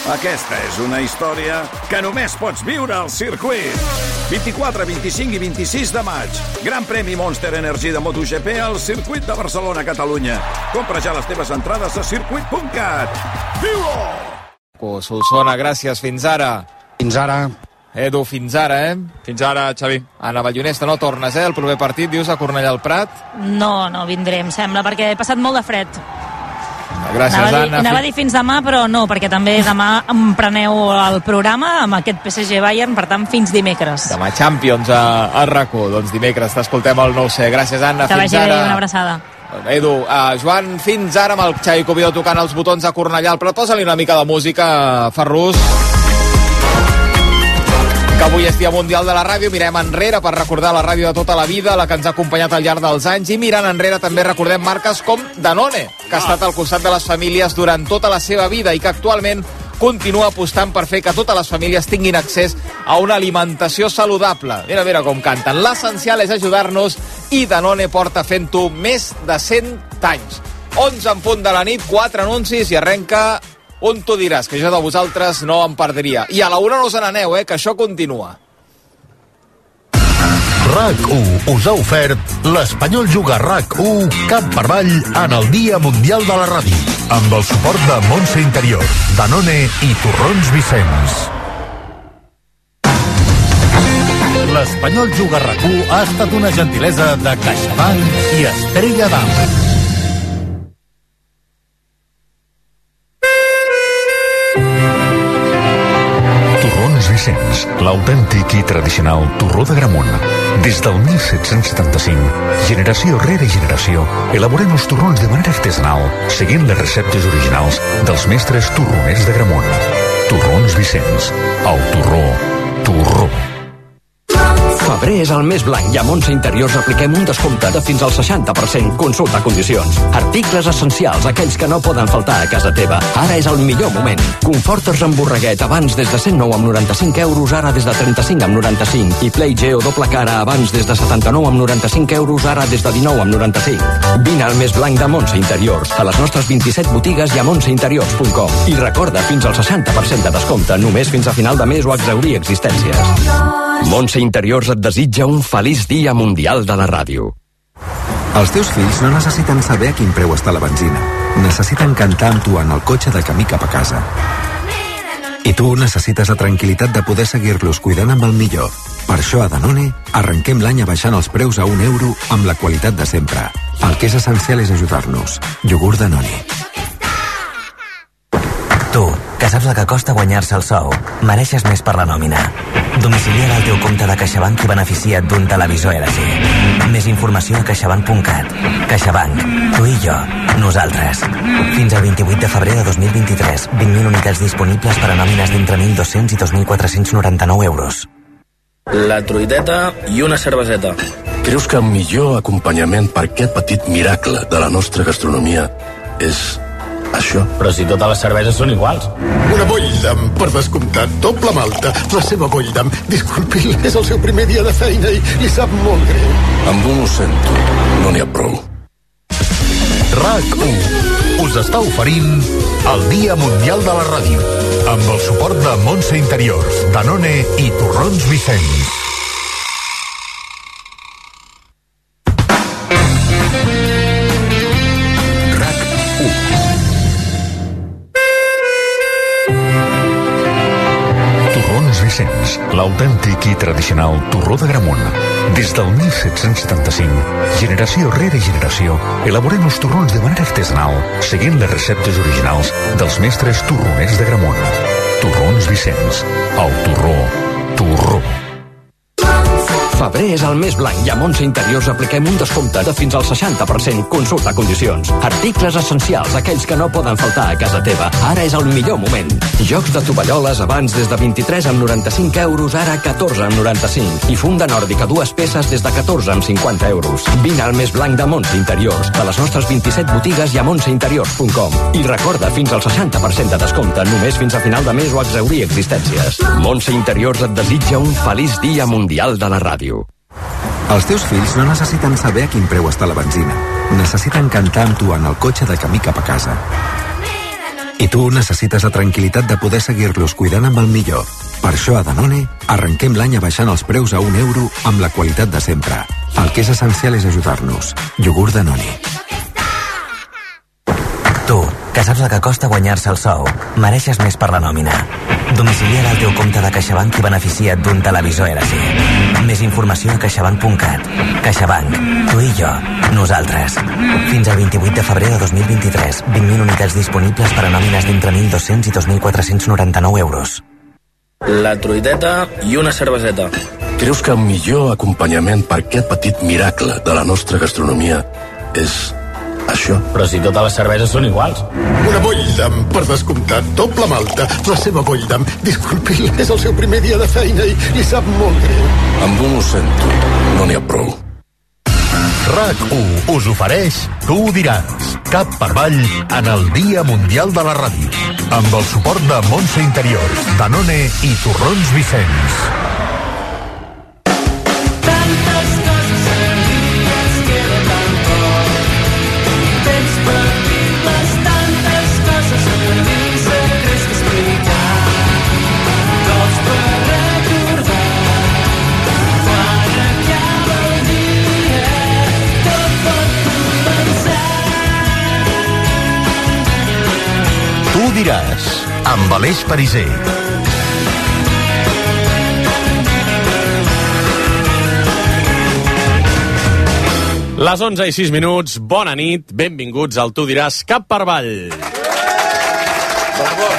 Aquesta és una història que només pots viure al circuit. 24, 25 i 26 de maig. Gran premi Monster Energy de MotoGP al circuit de Barcelona, Catalunya. Compra ja les teves entrades a circuit.cat. Viu-ho! Solsona, gràcies. Fins ara. Fins ara. Edu, fins ara, Fins ara, Xavi. A Navallonesta no tornes, El proper partit, dius, a Cornellà al Prat? No vindré, em sembla, perquè he passat molt de fred. Gràcies, Anna. Anava a dir fins demà, però no, perquè també demà em preneu el programa amb aquest PSG-Bayern, per tant, fins dimecres. Demà Champions a RAC1, doncs dimecres t'escoltem al 9C. Gràcies, Anna, que fins ara. Que vagi bé, una abraçada. Edu, Joan, fins ara amb el Xavi Cubillo tocant els botons a Cornellà, però posa-li una mica de música, Ferrus. Que avui és Dia Mundial de la Ràdio. Mirem enrere per recordar la ràdio de tota la vida, la que ens ha acompanyat al llarg dels anys, i mirant enrere també recordem marques com Danone, que ha estat al costat de les famílies durant tota la seva vida i que actualment continua apostant per fer que totes les famílies tinguin accés a una alimentació saludable. Mira com canten. L'essencial és ajudar-nos i Danone porta fent-ho més de 100 anys. 11 en punt de la nit, 4 anuncis i arrenca On tu diràs, que jo de vosaltres no em perdria. I a la 1 no us n'aneu, que això continua. RAC1 us ha ofert l'Espanyol Juga RAC1 cap per avall en el Dia Mundial de la Ràdio, amb el suport de Montse Interior, Danone i Torrons Vicenç. L'Espanyol Juga RAC1 ha estat una gentilesa de CaixaBank i Estrella d'Am. Vicenç, l'autèntic i tradicional torró de Gramunt. Des del 1775, generació rere generació, elaborem els torrons de manera artesanal, seguint les receptes originals dels mestres torroners de Gramunt. Torrons Vicenç, el torró. Febrer és el mes blanc i a Montse Interiors apliquem un descompte de fins al 60%. Consulta condicions. Articles essencials, aquells que no poden faltar a casa teva. Ara és el millor moment. Conforters amb borreguet, abans des de 109 amb 95 euros, ara des de 35 amb 95. I Play Geo doble cara, abans des de 79 amb 95 euros, ara des de 19 amb 95. Vine al mes blanc de Montse Interiors, a les nostres 27 botigues i a montseinteriors.com. I recorda, fins al 60% de descompte, només fins a final de mes o exhaurir existències. Montse Interiors et desitja un feliç Dia Mundial de la Ràdio. Els teus fills no necessiten saber a quin preu està la benzina. Necessiten cantar amb tu en el cotxe de camí cap a casa. I tu necessites la tranquil·litat de poder seguir-los cuidant amb el millor. Per això a Danone arrenquem l'any abaixant els preus a €1 amb la qualitat de sempre. El que és essencial és ajudar-nos. Iogurt Danone. Tu, que saps el que costa guanyar-se el sou, mereixes més per la nòmina. Domicilia't al teu compte de CaixaBank i beneficia't d'un televisor LG. Més informació a caixabank.cat. CaixaBank. Tu i jo. Nosaltres. Fins al 28 de febrer de 2023. 20.000 unitats disponibles per a nòmines d'entre 1.200 i 2.499 euros. La truiteta i una cerveseta. Creus que el millor acompanyament per aquest petit miracle de la nostra gastronomia és això? Però si totes les cerveses són iguals. Una Bolldam, per descomptat, doble malta. La seva Bolldam, disculpi, és el seu primer dia de feina i li sap molt greu. Amb un ho sento, no n'hi ha prou. RAC1 us està oferint el Dia Mundial de la Ràdio, amb el suport de Montse Interiors, Danone i Torrons Vicenç. Vicenç, l'autèntic i tradicional torró de Gramunt. Des del 1775, generació rere generació, elaborem els torrons de manera artesanal, seguint les receptes originals dels mestres torroners de Gramunt. Torrons Vicenç, el torró. Febrer és el mes blanc i a Montse Interiors apliquem un descompte de fins al 60%. Consulta condicions. Articles essencials, aquells que no poden faltar a casa teva. Ara és el millor moment. Jocs de tovalloles abans des de 23 amb 95 euros, ara 14 amb 95. I funda nòrdica, 2 peces des de 14 amb 50 euros. Vine al mes blanc de Montse Interiors, a les nostres 27 botigues i a montseinteriors.com. I recorda, fins al 60% de descompte, només fins a final de mes o exhaurir existències. Montse Interiors et desitja un feliç Dia Mundial de la Ràdio. Els teus fills no necessiten saber a quin preu està la benzina. Necessiten cantar amb tu en el cotxe de camí cap a casa. I tu necessites la tranquil·litat de poder seguir-los cuidant amb el millor. Per això a Danone arrenquem l'any abaixant els preus a €1 amb la qualitat de sempre. El que és essencial és ajudar-nos. Iogurt Danone. Tu, que saps el que costa guanyar-se el sou, mereixes més per la nòmina. Domicilia't al teu compte de CaixaBank i beneficia't d'un televisor LG. Més informació a caixabank.cat. CaixaBank. Tu i jo. Nosaltres. Fins al 28 de febrer de 2023. 20.000 unitats disponibles per a nòmines d'entre 1.200 i 2.499 euros. La truiteta i una cerveseta. Creus que el millor acompanyament per aquest petit miracle de la nostra gastronomia és això? Però si totes les cerveses són iguals. Una Bolldam, per descomptat, doble malta. La seva Bolldam, disculpi, és el seu primer dia de feina i li sap molt greu. Amb un ho sento, no n'hi ha prou. RAC1 us ofereix Tu ho diràs, cap per avall en el Dia Mundial de la Ràdio, amb el suport de Montse Interiors, Danone i Torrons Vicenç. Diràs, amb Aleix Pariser. Les 11:06, bona nit, benvinguts al Tu diràs, cap per avall. Bravo.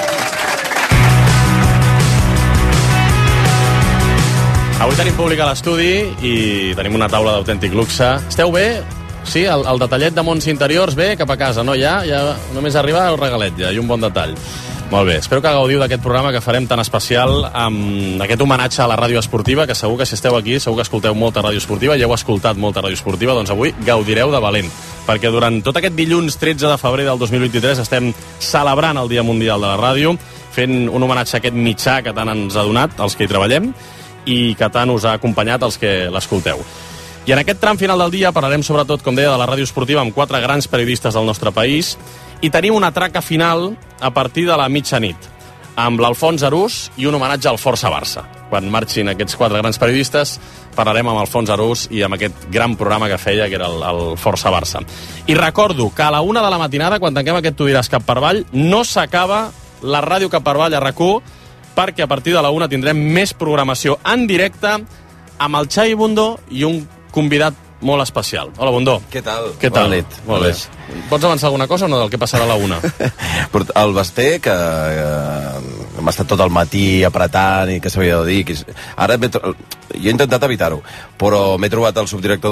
Avui tenim públic a l'estudi i tenim una taula d'autèntic luxe. Esteu bé? Sí, el detallet de Montse Interiors, bé, cap a casa, no? Ja només arriba el regalet, ja, i un bon detall. Molt bé, espero que gaudiu d'aquest programa que farem tan especial amb aquest homenatge a la ràdio esportiva, que segur que si esteu aquí, segur que escolteu molta ràdio esportiva i heu escoltat molta ràdio esportiva, doncs avui gaudireu de valent, perquè durant tot aquest dilluns 13 de febrer del 2023 estem celebrant el Dia Mundial de la Ràdio, fent un homenatge a aquest mitjà que tant ens ha donat, els que hi treballem, i que tant us ha acompanyat els que l'escolteu. I en aquest tram final del dia parlarem sobretot, com deia, de la ràdio esportiva amb 4 grans periodistes del nostre país i tenim una traca final a partir de la mitjanit amb l'Alfons Arús i un homenatge al Força Barça. Quan marxin aquests 4 grans periodistes parlarem amb Alfons Arús i amb aquest gran programa que feia, que era el Força Barça. I recordo que a la 1 de la matinada, quan tanquem aquest Tu diràs cap per avall, no s'acaba la ràdio cap per avall a RAC1, perquè a partir de la 1 tindrem més programació en directe amb el Xavi Bundó i un convidat molt especial. Hola, Bundó. Què tal? Què tal? Bona nit. Molt bé. Pots avançar alguna cosa o no del que passarà a la 1? El Basté, que hem estat tot el matí apretant i què s'havia de dir. Ara jo he intentat evitar-ho, però m'he trobat el subdirector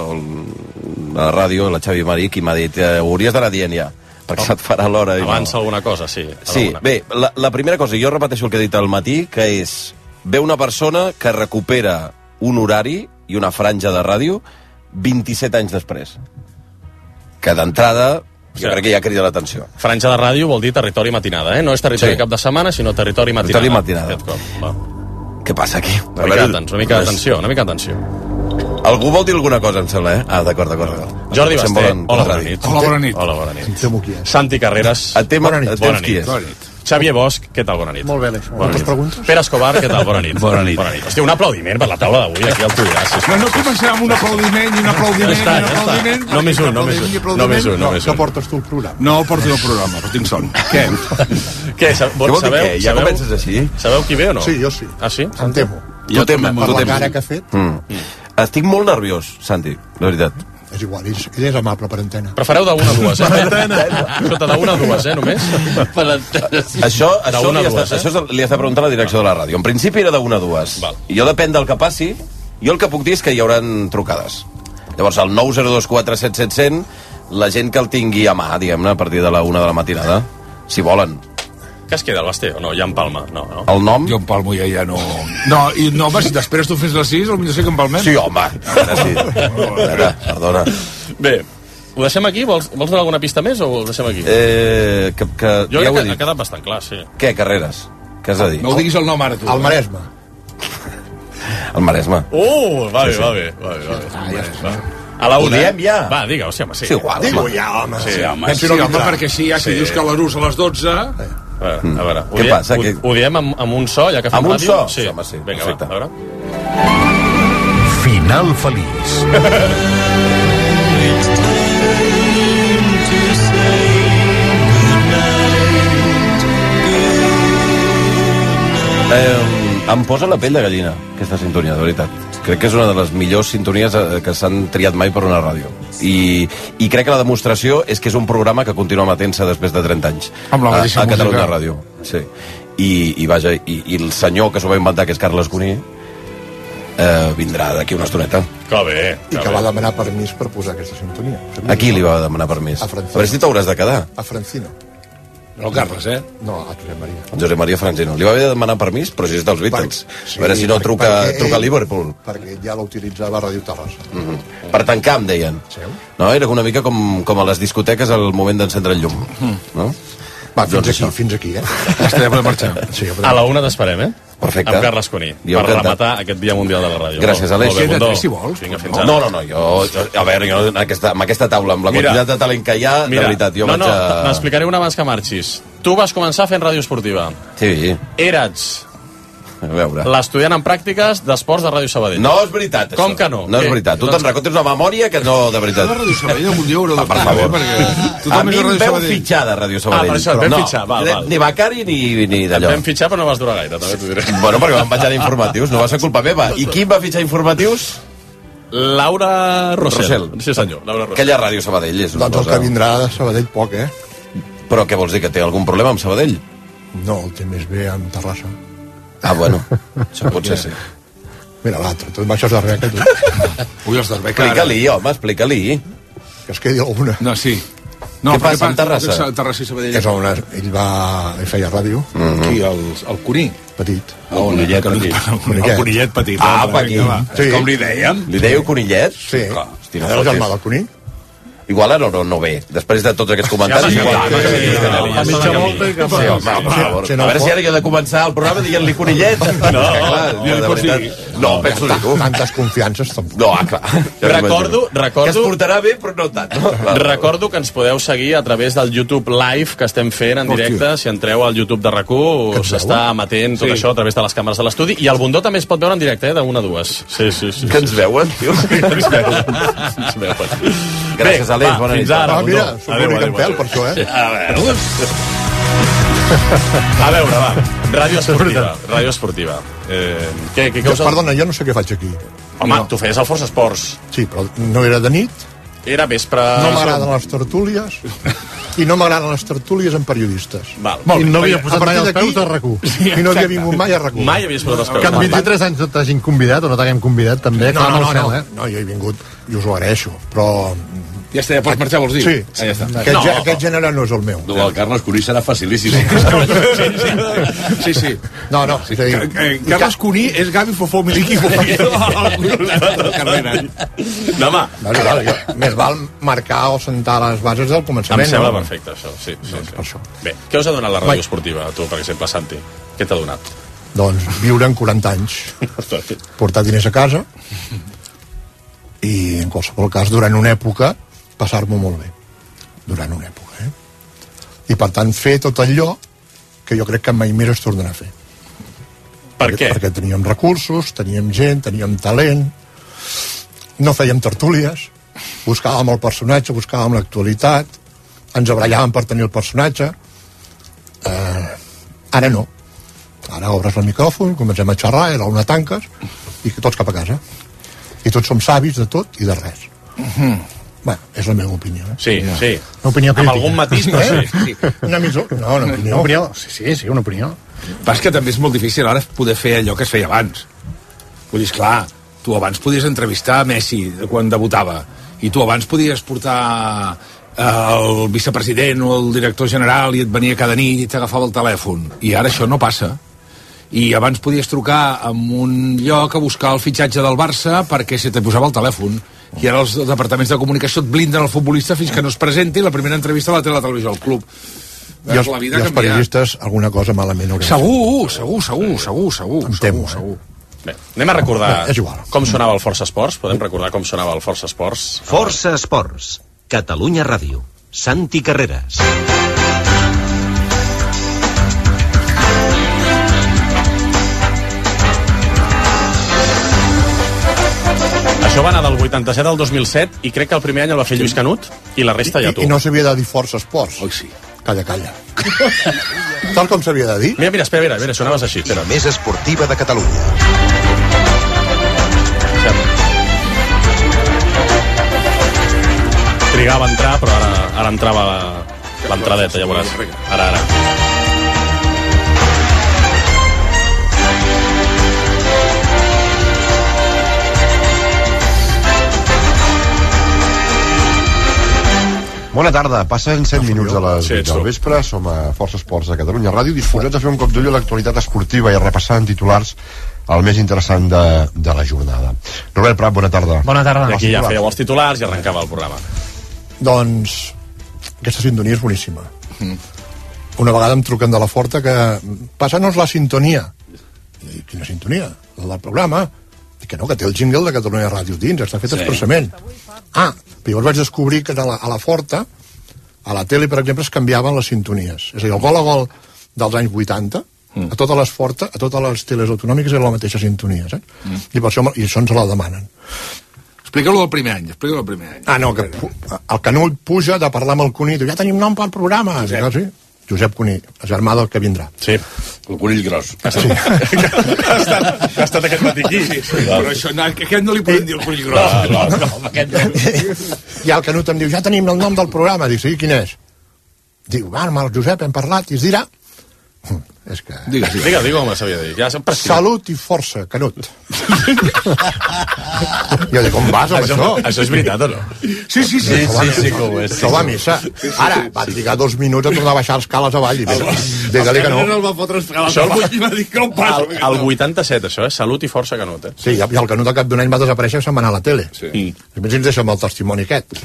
de la ràdio, la Xavi Maric, i m'ha dit ho hauries d'anar dient ja, perquè se't farà l'hora. Avança alguna cosa, sí. Sí, bé, la primera cosa, jo repeteixo el que he dit al matí, que és, ve una persona que recupera un horari i una franja de ràdio 27 anys després. Que d'entrada, jo crec que ja crida l'atenció. Franja de ràdio vol dir territori matinada, eh? No és territori cap de setmana, sinó territori matinada. Territori matinada. Què passa aquí? Una mica d'atenció. Algú vol dir alguna cosa, em sembla, eh? Ah, d'acord. Jordi Basté, hola, bona nit. Hola, bona nit. Santi Carreras, bona nit. Xavier Bosch, què tal? Bona nit. Molt bé, Aleix. Moltes preguntes? Pere Escobar, què tal? Bona nit. Bona nit. Hòstia, un aplaudiment per la taula d'avui, aquí al Tu diràs. No començarà amb un aplaudiment. Només un. No portes tu el programa. No porto el programa, però tinc son. Què? Què vol dir què? Ja comences així? Sabeu qui ve o no? Sí, jo sí. Ah, sí? Em temo. Jo temo. Per la cara que ha fet. Estic molt nerviós, Santi, de veritat. És igual, ell és amable per antena. Però fareu de 1 a 2, Sota de 1 a 2, només? Això li has de preguntar a la direcció de la ràdio. En principi era de 1 a 2. I jo, depèn del que passi, jo el que puc dir és que hi hauran trucades. Llavors, el 902477700, la gent que el tingui a mà, diguem-ne, a partir de la 1 de la matinada, si volen. Què es queda, el Basté? O no? Ja empalma? No. El nom? Jo empalmo ja no... No, home, si t'esperes tu fins les 6, potser sí que empalmem. Sí, home. Perdona. Bé, ho deixem aquí? Vols donar alguna pista més o ho deixem aquí? Jo crec que ha quedat bastant clar, sí. Què, Carreras? Què has de dir? No ho diguis el nom ara, tu. El Maresme. El Maresme. Va bé. A la 1. Ho diem ja? Va, digue-ho, sí, home, sí. Sí, igual. Digue-ho ja, home. Sí, home, perquè si hi ha qui dius que a l'Arús a les 12... A veure, Què passa? Ho diem amb un so, ja que fem amb un ràdio? so? Sí, home, sí. Vinga, Perfecte. va, a veure. Final feliç. Em posa la pell de gallina, aquesta sintonia, de veritat. Crec que és una de les millors sintonies que s'han triat mai per una ràdio. I crec que la demostració és que és un programa que continua matent-se després de 30 anys. Amb la mateixa a Catalunya música. Ràdio. Sí. I vaja, i el senyor que s'ho va inventar, que és Carles Cuní, vindrà d'aquí una estoneta. Que bé. I que va demanar permís per posar aquesta sintonia. A qui li va demanar permís? A Francino. A veure si t'hauràs de quedar. A Francino. No, Carles, No, a Josep Maria. Josep Maria Francino. Li va haver de demanar permís, però si és dels Beatles. Sí, a veure si no truca a Liverpool. Perquè ja l'utilitzava a Ràdio Terrassa. Per tancar, em deien. No, era una mica com a les discoteques al moment d'encendre el llum. No? Va, fins aquí, Està ja podem marxar. Sí, a la 1 t'esperem, Perfecte. Amb Carles Cuní, per rematar aquest Dia Mundial de la Ràdio. Gràcies, Aleix. Si vols. Vinga, fins ara. No, jo, a veure, jo amb aquesta taula, amb la quantitat de talent que hi ha, de veritat, jo vaig a... N'explicaré una abans que marxis. Tu vas començar fent ràdio esportiva. Sí. Eres a veure. L'estudiant en pràctiques d'esports de Ràdio Sabadell. No és veritat, Com això. que no? No és veritat. Tu te'n recordes una memòria que no, de veritat. La Ràdio Sabadell algun dia haurà de per favor. A mi em veu fitxar de Ràdio Sabadell. per això, et vam fitxar, val. Ni becari ni d'allò. Et vam fitxar, però no vas durar gaire, també t'ho diré. Bueno, perquè vam penjar d'informatius, no va ser culpa meva. I qui em va fitxar informatius? Laura Rossell. Sí, senyor, Laura Rossell. Aquella Ràdio Sabadell és una doncs cosa... el que vindrà de Sabadell poc, Però què vols dir, que té algun problema amb Sabadell? No, el té més bé amb Terrassa. Ah, bueno, això pot ser, sí. Mira, l'altre, tu em baixes d'Arbeca, tu. Ui, els d'Arbeca... Explica-li, home, explica-li. Que es quedi alguna. No, sí. No, què passa amb Terrassa? Terrassa i Sabadell. És on ell feia ràdio. Aquí, el Cuní. Petit. El Conillet petit. El Conillet petit. Ah, petit. Com li dèiem? Li dèieu Conillet? Sí. Hosti, no el germà del Cuní. Igual ara no ve. Després de tots aquests comentaris... A veure si ara jo he de començar el programa dient-li Conillet. No, de veritat. No, penso-li tu. Tantes confiances, tampoc. No, clar. Recordo... Que es portarà bé, però no tant. Recordo que ens podeu seguir a través del YouTube Live que estem fent en directe. Si entreu al YouTube de RAC1 s'està emetent tot això a través de les càmeres de l'estudi. I el Bundó també es pot veure en directe, de 1 a 2. Sí. Que ens veuen, tio? Ens veuen. Gràcies, Aleix, bona nit. Fins ara, mira, s'ho bonic en pèl, per això, A veure, va. Ràdio esportiva. Què us... Perdona, jo no sé què faig aquí. Home, tu feies el Força Esports. Sí, però no era de nit. Era vespre... No m'agraden les tertúlies. I no m'agraden les tertúlies amb periodistes. Val. I no havia posat mai els peus a RAC1. I no havia vingut mai a RAC1. Mai havies posat els peus. Que amb 23 anys no t'hagin convidat o no t'haguem convidat, també. No, jo he vingut i us ho agraeixo, però... Ja està, ja pots marxar, vols dir? Sí. Ah, ja està. Aquest gènere no és el meu. No, el Carles Cuní serà facilíssim. Sí. No. Carles Cuní és Gavi Fofó Miliqui Fofó. No, home. Més val marcar o sentar les bases del començament. Em sembla perfecte, això. Sí. Per això. Bé, què us ha donat la ràdio esportiva, a tu, per exemple, Santi? Què t'ha donat? Doncs viure en 40 anys, portar diners a casa i, en qualsevol cas, durant una època, passar-m'ho molt bé. Durant una època, I, per tant, fer tot allò que jo crec que mai més es tornarà a fer. Per què? Perquè teníem recursos, teníem gent, teníem talent, no fèiem tertúlies, buscàvem el personatge, buscàvem l'actualitat, ens abrallàvem per tenir el personatge. Ara no. Ara obres el micròfon, comencem a xerrar, a la una tanques, i tots cap a casa. I tots som savis de tot i de res. Bueno, és la meva opinió. Sí. Una opinió crítica. Amb algun matís, però sí. Una opinió. Sí, una opinió. Però és que també és molt difícil ara poder fer allò que es feia abans. Vull dir, esclar, tu abans podies entrevistar Messi quan debutava, i tu abans podies portar el vicepresident o el director general i et venia cada nit i t'agafava el telèfon. I ara això no passa. I abans podies trucar a un lloc a buscar el fitxatge del Barça perquè se te posava el telèfon. I ara els departaments de comunicació et blinden el futbolista fins que no es presenti i la primera entrevista la té la televisió al club. I els periodistes alguna cosa malament haurem Segur. em temo, Bé, anem a recordar és igual. com sonava el Força Esports. Podem recordar com sonava el Força Esports? Força Esports, Catalunya Ràdio, Santi Carreras. Això va anar del 87 al 2007 i crec que el primer any el va fer Lluís Canut i la resta ja tu. I no s'havia de dir Força Esports. Oi, sí. Calla. Tal com s'havia de dir. Mira, espera, sonaves així. La més esportiva de Catalunya. Trigava a entrar, però ara entrava l'entradeta, ja veuràs. Ara. Bona tarda, passen 7 minuts de les 8 del vespre, som a Força Esports de Catalunya Ràdio, disposats a fer un cop d'ull a l'actualitat esportiva i a repassar en titulars el més interessant de la jornada. Robert Prat, bona tarda. Bona tarda. Aquí ja fèieu els titulars i arrencava el programa. Doncs aquesta sintonia és boníssima. Una vegada em truquen de la Forta que passa-nos la sintonia. I dic, quina sintonia? La del programa? Dic que no, que té el jingle de Catalunya Ràdio dins, està fet expressament. Llavors vaig descobrir que a la Forta, a la tele, per exemple, es canviaven les sintonies. És a dir, el gol a gol dels anys 80, a totes les Forta, a totes les teles autonòmiques era la mateixa sintonia, saps? I per això ens la demanen. Explica-lo del primer any, no, que el Canut puja de parlar amb el Cuní, diu, ja tenim nom pel programa. Sí. Josep Cuní, germà del que vindrà. Sí, el conill gros. Sí. Ha estat aquest matí aquí. Sí, però això, aquest no li podem dir el conill gros. No, aquest no. I el Canut em diu, ja tenim el nom del programa. Dic, sí, quin és? Diu, amb el Josep hem parlat i es dirà... És que... Digue com s'havia de dir. Ja Salut i força, Canut. Jo dic, com vas amb això? Això és veritat o no? Sí, que ho és. Això va a missa. Ara, va trigar 2 minuts a tornar a baixar les cales avall. Digue-li que no. El va fotre escales avall i va dir que on passa. El 87, això, Salut i força, Canut. Sí, i el Canut al cap d'un any va desaparèixer i se'n va anar a la tele. I més ens deixa amb el testimoni aquest.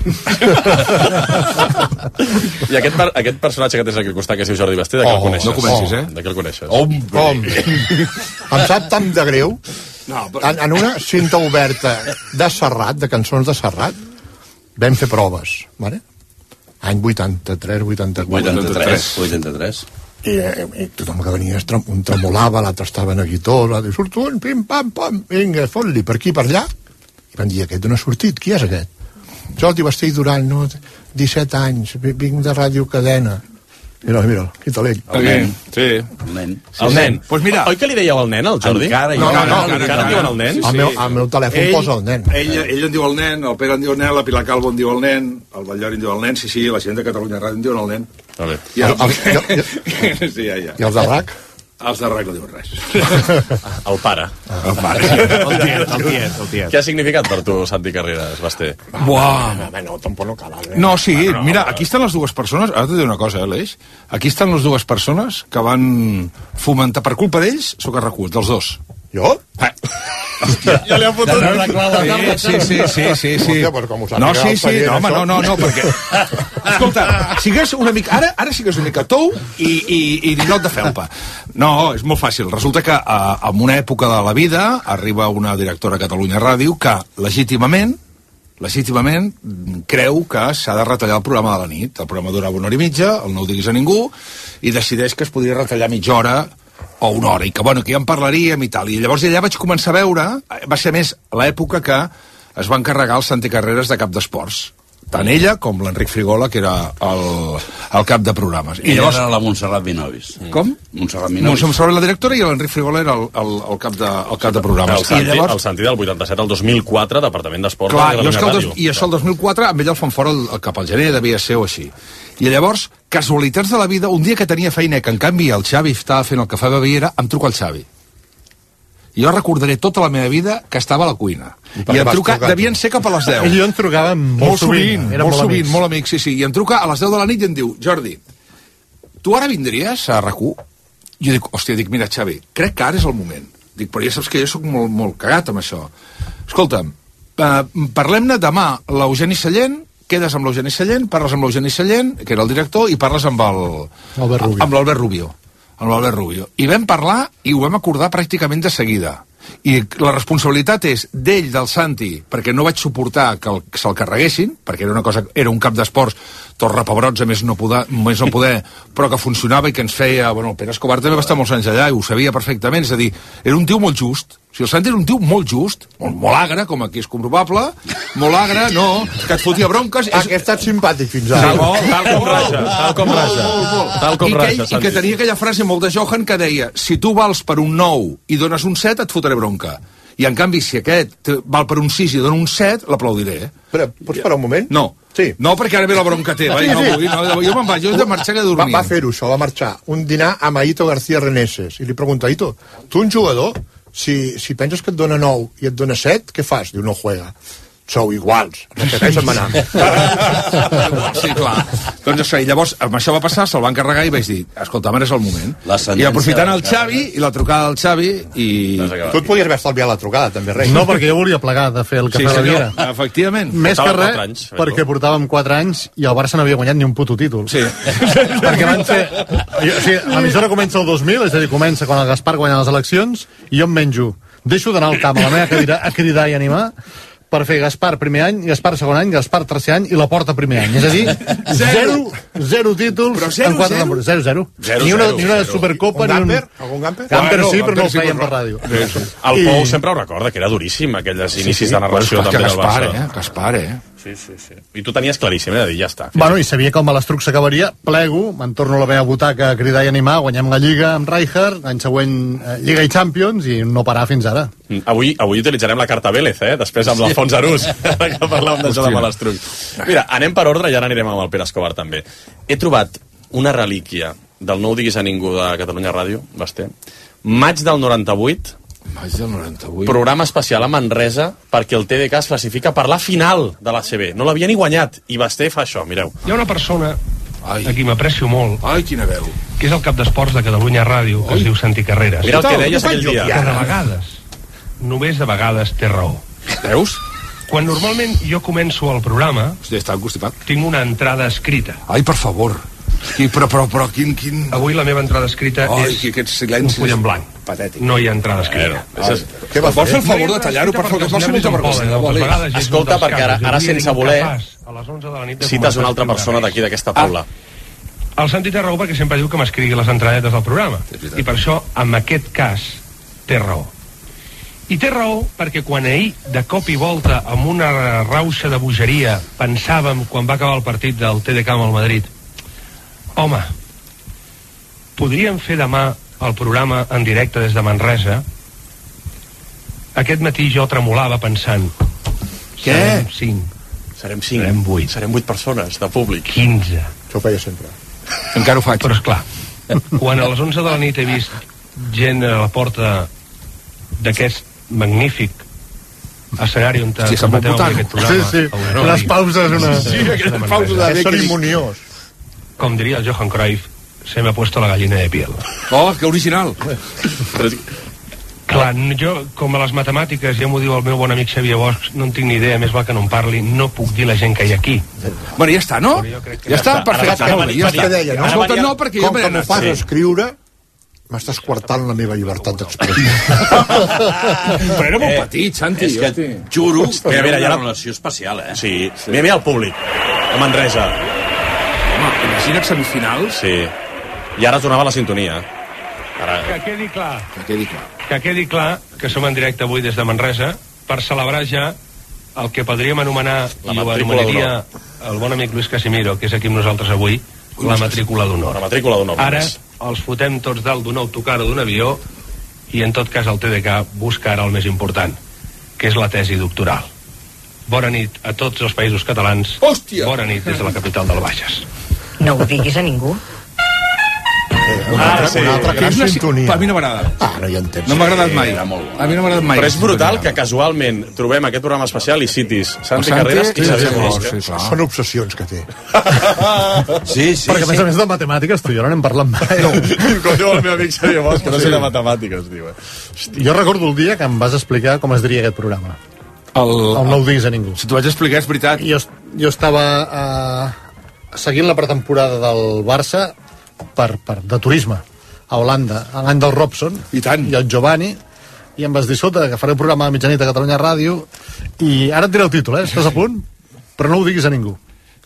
I aquest personatge que tens aquí al costat, que es diu Jordi Basté, de què el coneixes? No comencis, De què el coneixes? Em sap tan de greu. En una cinta oberta de Serrat, de cançons de Serrat, vam fer proves, vale? Any 83, 84. 83. I tothom que venia un tremolava, l'altre estava en guitarra, diu, surt un, pim, pam, pam, vinga, fot-li per aquí, per allà. I van dir, aquest no ha sortit, qui és aquest? Jordi Basté i Duran, no, 17 anys, vinc de Ràdio Cadena. Mira, aquí talent. El nen. Sí. El nen. Pues mira, oi que li dèieu el nen, al Jordi? Encara et diuen el nen? Al meu telèfon posa el nen. Ell en diu el nen, el Pere en diu el nen, la Pilar Calvo en diu el nen, el Batllori en diu el nen, sí, la gent de Catalunya Ràdio en diuen el nen. I els de RAC? Els de RAC no diuen res. El pare. El tiet. Què ha significat per tu, Santi Carreras, Basté? Buah. No, tampoc no cal. No, sí, mira, aquí estan les dues persones, ara t'he dit una cosa, Aleix, aquí estan les dues persones que van fomentar, per culpa d'ells, sóc a RAC1, dels dos. Jo? Ja li ha fotut una clava. Sí. No, perquè... Escolta, sigues una mica... Ara sigues una mica tou i ninot de felpa. No, és molt fàcil. Resulta que en una època de la vida arriba una directora a Catalunya Ràdio que legítimament creu que s'ha de retallar el programa de la nit. El programa durava 1 hora i mitja, el no ho diguis a ningú, i decideix que es podria retallar mitja hora o 1 hora, i que ja en parlaríem i tal. I llavors allà vaig començar a veure, va ser més l'època que es va encarregar el Santi Carreras de cap d'esports. Tant ella com l'Enric Frigola, que era el cap de programes. I llavors era la Montserrat Vinovis. Com? Montserrat la directora i l'Enric Frigola era el cap de programes. El Santi del 87 al 2004, Departament d'Esports de Catalunya Ràdio. I això el 2004, amb ell el fan fora cap al gener, devia ser o així. I llavors, casualitats de la vida, un dia que tenia feina, que en canvi el Xavi estava fent el cafè beviera, em truca el Xavi. I jo recordaré tota la meva vida que estava a la cuina. I em truca, devien ser cap a les 10. Ell i jo en trucàvem molt sovint. Molt amics, sí. I em truca a les 10 de la nit i em diu, Jordi, tu ara vindries a RAC1? Jo dic, hòstia, mira, Xavi, crec que ara és el moment. Dic, però ja saps que jo soc molt cagat amb això. Escolta'm, parlem-ne demà l'Eugeni Sallent, quedes amb l'Eugeni Sallent, parles amb l'Eugeni Sallent, que era el director, i parles amb l'Albert Rubio. I vam parlar i ho vam acordar pràcticament de seguida. I la responsabilitat és d'ell, del Santi, perquè no vaig suportar que se'l carreguessin, perquè era un cap d'esports tot repebrots, a més no poder, però que funcionava i que ens feia... Bueno, el Pere Escobar també va estar molts anys allà i ho sabia perfectament, és a dir, era un tio molt just. O sigui, el Santi era un tio molt just, molt agre, com aquí és comprovable, molt agre, no, que et fotia bronques... Que ha estat simpàtic fins ara. Tal com raja. I que tenia aquella frase molt de Johan que deia, si tu vals per un 9 i dones un 7, et fotré bronca. I en canvi, si aquest val per un 6 i dona un 7, l'aplaudiré. Però, pots parar un moment? No. Sí. No, perquè ara ve la bronca teva. Sí. Jo me'n vaig, jo he de marxar a dormir. Va fer-ho, això, va marxar. Un dinar amb Aito García Reneses. I li pregunta, Aito, tu un jugador, si penses que et dona 9 i et dona 7, què fas? Diu, no juega. Sou iguals, repeteix en manar. Sí, clar. Doncs això, i llavors, amb això va passar, se'l van carregar i vaig dir, escolta, ara és el moment. I aprofitant el Xavi, i la trucada del Xavi, i... Tu et podies haver estalviat la trucada, també, Rei. No, perquè jo volia plegar de fer el Cafè de la Viera. Efectivament. Més que res, perquè portàvem 4 anys i el Barça no havia guanyat ni un puto títol. Sí. Perquè van fer... O sigui, l'emissora comença el 2000, és a dir, comença quan el Gaspar guanya les eleccions, i jo em menjo. Deixo d'anar al camp a la meva cadira a cridar i animar, per fer Gaspar primer any, Gaspar segon any, Gaspar tercer any i la Porta primer any. És a dir, zero títols en 4 temporades. 0-0. Ni una Supercopa, ni un... Algun gamper? Gamper sí, però no ho feien per ràdio. El Pou sempre ho recorda, que era duríssim, aquells inicis de narració també del Barça. Gaspar. Sí. I tu tenies claríssim, de dir, ja està. Bueno, i sabia que el Malastruc s'acabaria, plego, me'n torno a la meva butaca a cridar i animar, guanyem la Lliga amb Rijkaard, l'any següent Lliga i Champions, i no parar fins ara. Avui utilitzarem la carta Vélez, després amb l'Alfons Arús, que parlàvem d'això de Malastruc. Mira, anem per ordre i ara anirem amb el Pere Escobar també. He trobat una relíquia del No ho diguis a ningú de Catalunya Ràdio, Basté, maig del 98, programa especial a Manresa perquè el TDK es classifica per la final de l'ACB. No l'havia ni guanyat. I Basté fa això, mireu. Hi ha una persona a qui m'aprecio molt, quina veu, que és el cap d'esports de Catalunya Ràdio, que es diu Santi Carreras. Mira el que deies aquell dia. Que de vegades, només de vegades, té raó. Veus? Quan normalment jo començo el programa, tinc una entrada escrita. Ai, per favor. Però quin... Avui la meva entrada escrita és un full en blanc. Patètic. No hi ha entrada escrita. Què va fer? Vols fer el favor de tallar-ho, per favor, que posa molta vergonya. Escolta, perquè ara sense voler cites una altra persona d'aquí, d'aquesta taula. El Santi té raó perquè sempre diu que m'escrigui les entradetes del programa. I per això, en aquest cas, té raó. I té raó perquè quan ahir, de cop i volta, amb una rauxa de bogeria, pensàvem, quan va acabar el partit del TDK amb el Madrid, home, podríem fer demà el programa en directe des de Manresa. Aquest matí jo tremolava pensant, serem 5, serem 5, serem 8 persones de públic, 15. Això ho feia sempre. Encara ho faig. Però esclar, quan a les 11 de la nit he vist gent a la porta d'aquest magnífic escenari on transmeteu aquest programa, sí. Les pauses, aquestes pauses és cerimoniós. Com diria el Johan Cruyff, se me ha puesto la gallina de piel. Oh, que original. Clar, jo, com a les matemàtiques, ja m'ho diu el meu bon amic Xavier Bosch, no en tinc ni idea, més val que no en parli, no puc dir la gent que hi ha aquí. Bueno, ja està, no? Ja està, perfecte. Ja està. Escolta, no, perquè jo m'he anat. Com que m'ho fas escriure, m'estàs quartant la meva llibertat d'expressió. Però era molt petit, Santi. És que, juro, mira, hi ha una relació especial, Sí. Mira el públic, a Manresa. Home, imagina't semifinals. Sí. I ara tornava la sintonia. Que quedi clar. Que quedi clar que som en directe avui des de Manresa per celebrar ja el que podríem anomenar, i ho anomenaria el bon amic Luis Casimiro, que és aquí amb nosaltres avui, la matrícula d'honor. La matrícula d'honor. Ara els fotem tots dalt d'un autocar o d'un avió i en tot cas el TDK busca ara el més important, que és la tesi doctoral. Bona nit a tots els països catalans. Hòstia! Bona nit des de la capital del Bages. No ho diguis a ningú. Una altra que és sintonia. A mi no m'agrada. No hi entens. No m'ha agradat mai. A mi no m'ha agradat mai. Però és brutal que casualment trobem aquest programa especial i citis Santi Carreras i Xavier Bosch. Són obsessions que té. Sí. Perquè a més de matemàtiques tu i jo no n'hem parlat mai. Com diu el meu amic Xavier Bosch, que no sé de matemàtiques, diu. Jo recordo el dia que em vas explicar com es diria aquest programa. El No ho diguis a ningú. Si t'ho vaig explicar, és veritat. Jo estava seguint la pretemporada del Barça de turisme a Holanda, a l'any del Robson i tant. I el Giovanni i em vas dir, escolta, que faré un programa a mitjanit a Catalunya Ràdio, i ara et diré el títol, estàs a punt? Però no ho diguis a ningú.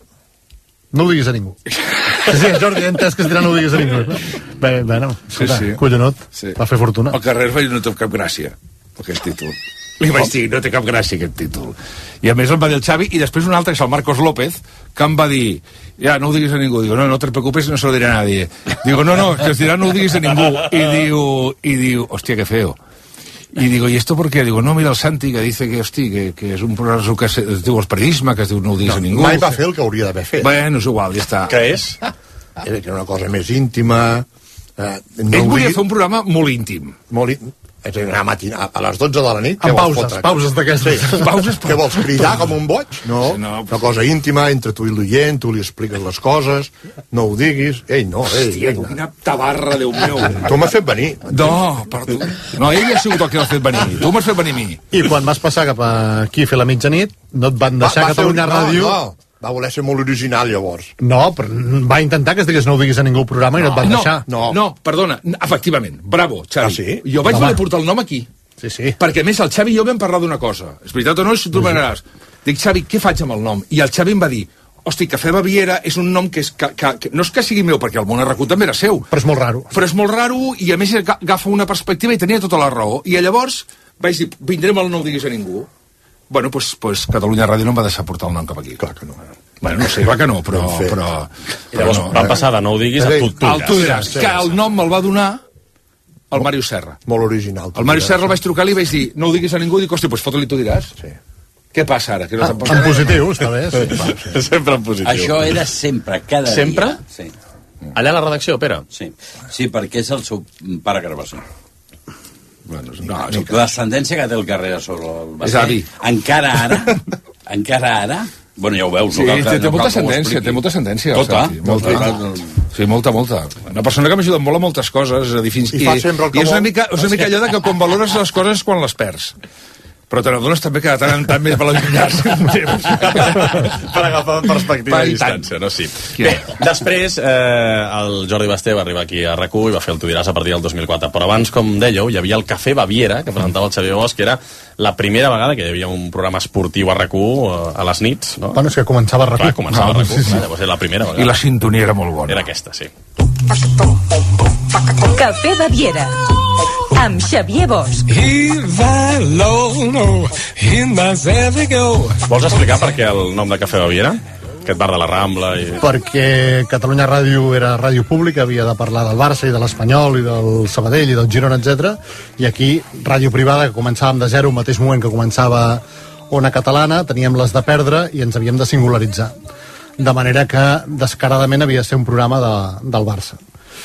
No ho diguis a ningú. Sí, Jordi, he entès que es dirà no ho diguis a ningú. Bé, no, escolta, collonot, va fer fortuna. Al carrer vaig dir, no té cap gràcia, aquest títol. Li vaig dir, no té cap gràcia aquest títol. I a més em va dir el Xavi, i després un altre, que és el Marcos López, que em va dir, ja, no ho diguis a ningú. Digo, no te preocupes, no se lo diré a nadie. Digo, no, que es dirà no ho diguis a ningú. Y digo, hostia, qué feo. Y digo, ¿y esto por qué? Digo, no, mira el Santi, que dice que, hosti, que és un programa que es diu el periodisme, que es diu no ho diguis a ningú. Mai va fer el que hauria d'haver fet. Bueno, és igual, ja està. Què és? Era una cosa més íntima. Ell volia fer un programa molt íntim. Molt íntim. És a dir, a les 12 de la nit, què vols fotre? Pauses d'aquestes. Sí. Què vols, cridar com un boig? No, una cosa íntima, entre tu i l'oient, tu li expliques les coses, no ho diguis. Hòstia, quina tabarra, Déu meu. Tu m'has fet venir. No, perdó. No, ell ha sigut el que l'ha fet venir. Tu m'has fet venir a mi. I quan vas passar cap aquí a fer la mitjanit, no et van deixar Catalunya Ràdio... Va voler ser molt original, llavors. No, però va intentar que es digués no ho diguis a ningú programa i no et van deixar. No, perdona, efectivament, bravo, Xavi. Ah, sí? Jo vaig voler portar el nom aquí. Sí. Perquè, a més, el Xavi i jo vam parlar d'una cosa. És veritat o no? Si tu m'agrades. Dic, Xavi, què faig amb el nom? I el Xavi em va dir, hosti, Cafè Baviera és un nom que no és que sigui meu, perquè el Món RQ també era seu. Però és molt raro. Però és molt raro i, a més, agafa una perspectiva i tenia tota la raó. I llavors vaig dir, vindrem al no ho diguis a ningú. Bueno, doncs Catalunya Ràdio no em va deixar portar el nom cap aquí. Clar que no. Bueno, no sé, clar que no, però llavors van passar de no ho diguis a tu diràs. Que el nom me'l va donar el Màrius Serra. Molt original. El Màrius Serra el vaig trucar i li vaig dir, no ho diguis a ningú, dic, hosti, doncs fota-li, tu diràs. Sí. Què passa ara? Que no en positiu, està bé. Sí. Sempre en positiu. Això era sempre, cada dia. Sempre? Sí. Allà a la redacció, Pere? Sí, perquè és el seu pare Garbassó. Bueno, l'ascendència que té el Carrera sobre el basquet. És avi. Encara ara, bueno, ja ho veus. Sí, té molta ascendència. Tota? Sí, molta. Una persona que m'ha ajudat molt a moltes coses. I fa sempre el que vol. I és una mica allò de que quan valores les coses quan les perds. Però te n'adones també que de tant en tant més val allunyar-se un temps. Per agafar perspectiva i distància, no? Sí. Bé, després el Jordi Basté va arribar aquí a RAC1 i va fer el Tu diràs a partir del 2004. Però abans, com dèieu, hi havia el Cafè Baviera, que presentava el Xavier Bosch, que era la primera vegada que hi havia un programa esportiu a RAC1 a les nits, no? Bueno, és que començava a RAC1. Clar, començava a RAC1, llavors era la primera vegada. I la sintonia era molt bona. Era aquesta, sí. Cafè Baviera amb Xavier Bosch. Vols explicar per què el nom de Cafè Baviera? Aquest bar de la Rambla i... Perquè Catalunya Ràdio era ràdio pública, havia de parlar del Barça i de l'Espanyol i del Sabadell i del Girona, etc. I aquí, ràdio privada, que començàvem de zero, al mateix moment que començava Ona Catalana, teníem les de perdre i ens havíem de singularitzar. De manera que, descaradament, havia de ser un programa del Barça.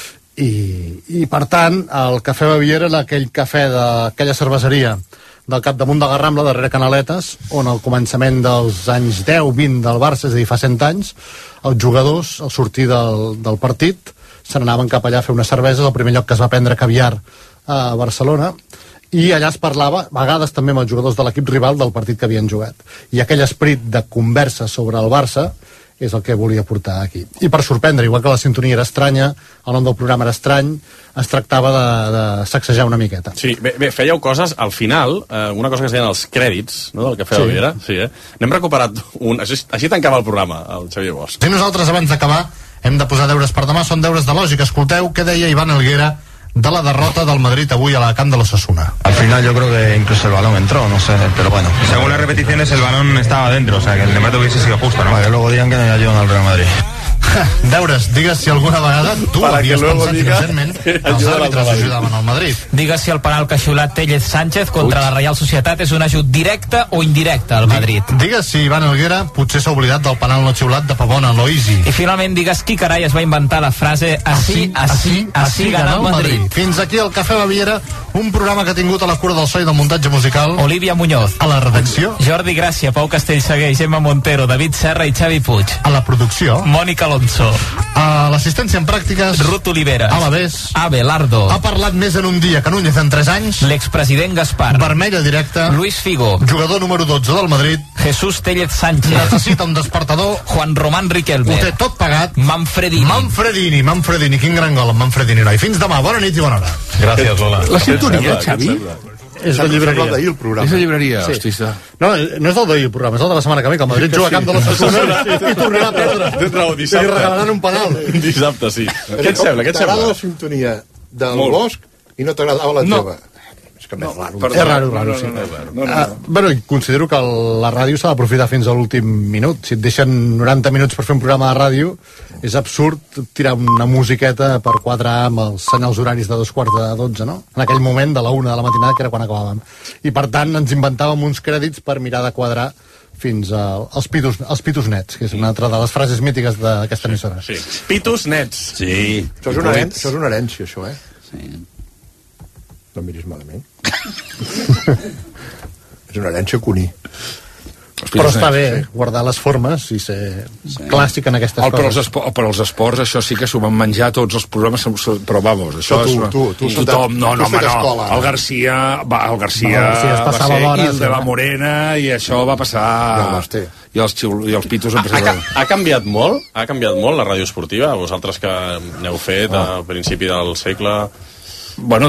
I per tant, el Cafè Baviera era aquell cafè d'aquella cerveseria del capdamunt de la Rambla, darrere Canaletes, on al començament dels anys 10-20 del Barça, és a dir, fa 100 anys, els jugadors, al sortir del partit, se n'anaven cap allà a fer unes cerveses, el primer lloc que es va prendre caviar a Barcelona, i allà es parlava, a vegades també amb els jugadors de l'equip rival, del partit que havien jugat. I aquell esperit de conversa sobre el Barça és el que volia portar aquí. I per sorprendre, igual que la sintonia era estranya, el nom del programa era estrany, es tractava de sacsejar una miqueta. Sí, bé, fèieu coses, al final, una cosa que es deien els crèdits, no?, del Cafè Baviera. Sí, N'hem recuperat un... Així tancava el programa, el Xavier Bosch. I nosaltres, abans d'acabar, hem de posar deures per demà, són deures de lògica. Escolteu què deia Iván Helguera de la derrota del Madrid avui a la camp de l'Osasuna. Al final yo creo que incluso el balón entró, no sé, pero bueno. Según las repeticiones el balón estaba dentro, o sea que el remate hubiese sido justo, ¿no? Para que luego digan que no hi ayudan al Real Madrid. Deures, digues si alguna vegada tu havies pensat innocentment que els àrbitres ajudaven al Madrid. Digues si el penal que ha xiulat Tellez Sánchez contra la Reial Societat és un ajut directe o indirecte al Madrid. Digues si Iván Helguera potser s'ha oblidat del penal no xiulat de Pavón a Loisi. I finalment digues qui carai es va inventar la frase así gana el Madrid. Fins aquí el Cafè Baviera, un programa que ha tingut a la cura del so i del muntatge musical Olivia Muñoz. A la redacció Jordi Gràcia, Pau Castellseguer, Gemma Montero, David Serra i Xavi Puig. A la producció Mònica Alonso. A l'assistència en pràctiques Ruth Oliveres. A l'Avés Abelardo. Ha parlat més en un dia que Núñez en 3 anys. L'expresident Gaspar. Vermella directa. Luis Figo. Jugador número 12 del Madrid. Jesús Tellez Sánchez. Necessita un despertador. Juan Román Riquelme. Ho té tot pagat. Manfredini. Quin gran gol en Manfredini, noi. Fins demà, bona nit i bona hora. Gràcies, Lola. La sintonia, Xavi? És de llibreria. d'ahir el programa. És de llibreria, Sí. hosti. No és del d'ahir el programa, és el de la setmana que ve, que el Madrid juga a camp de l'Osasuna i tornarà a perdre. Tens raó, dissabte. I regalaran un penal. Dissabte, sí. Què et sembla? T'agrada la sintonia del Bosch i no t'agradava la teva? És que és raro. És raro, sí. Bueno, considero que la ràdio s'ha d'aprofitar fins a l'últim minut. Si et deixen 90 minuts per fer un programa de ràdio, és absurd tirar una musiqueta per quadrar amb els senyals horaris de 11:45, no? En aquell moment, de la 1 de la matinada, que era quan acabàvem. I per tant, ens inventàvem uns crèdits per mirar de quadrar fins als pitos nets, que és una altra de les frases mítiques d'aquesta emissora. Sí. Pitos nets. Sí. Això és una herència, això, eh? Sí. No miris malament. És una herència cuní. Però està bé guardar les formes i ser clàssic en aquestes coses. Per als esports, això sí que s'ho van menjar tots els programes, però vamos, això tu, tothom, no, el Garcia va ser Il de la Morena i això va passar i els pitos ha canviat molt la ràdio esportiva, vosaltres que n'heu fet a principi del segle. Bueno,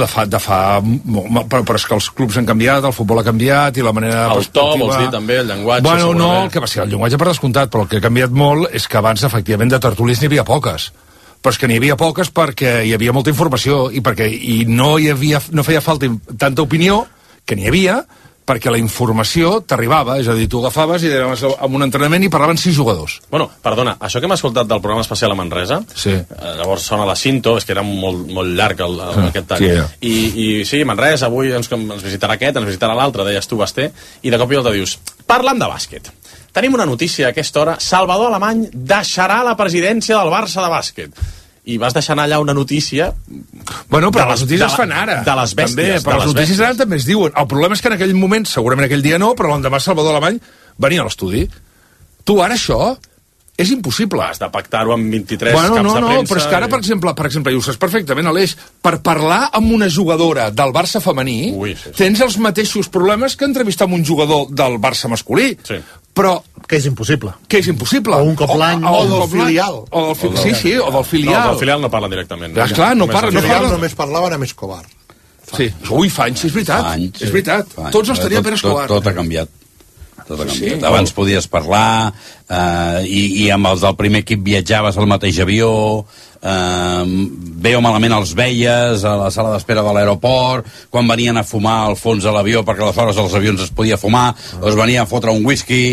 però és que els clubs han canviat, el futbol ha canviat i la manera el to, vols dir, també, el llenguatge. Bueno, no, el que va ser el llenguatge per descomptat, però el que ha canviat molt és que abans, efectivament, de tertúlies n'hi havia poques. Però és que n'hi havia poques perquè hi havia molta informació i no feia falta tanta opinió, que n'hi havia, perquè la informació t'arribava, és a dir, tu agafaves i anaves a un entrenament i parlaven 6 jugadors. Bueno, perdona, això que hem escoltat del programa especial a Manresa, llavors sona la Cinto, és que era molt llarg aquest tall, i sí, Manresa, avui ens visitarà aquest, ens visitarà l'altre, deies tu, Basté, i de cop i volta dius, parlant de bàsquet, tenim una notícia a aquesta hora, Salvador Alemany deixarà la presidència del Barça de bàsquet. I vas deixar anar allà una notícia... Bueno, però les notícies es fan ara. De les bèsties. Però les notícies ara també es diuen. El problema és que en aquell moment, segurament aquell dia no, però l'endemà Salvador Alemany venia a l'estudi. Tu ara això és impossible. Has de pactar-ho amb 23 caps de premsa. No, però és que ara, per exemple, i ho saps perfectament, Aleix, per parlar amb una jugadora del Barça femení, tens els mateixos problemes que entrevistar amb un jugador del Barça masculí. Sí. Però que és impossible. O un cop l'any. O del filial. Sí, o del filial. No, del filial no parlen directament. Esclar, no parlen. Només parlaven amb Escobar. Sí. Ui, fa anys, és veritat. Tots els tenia per Escobar. Tot ha canviat. Abans podies parlar i amb els del primer equip viatjaves al mateix avió, bé o malament els veies a la sala d'espera de l'aeroport, quan venien a fumar al fons de l'avió, perquè aleshores als avions es podia fumar, o es venien a fotre un whisky,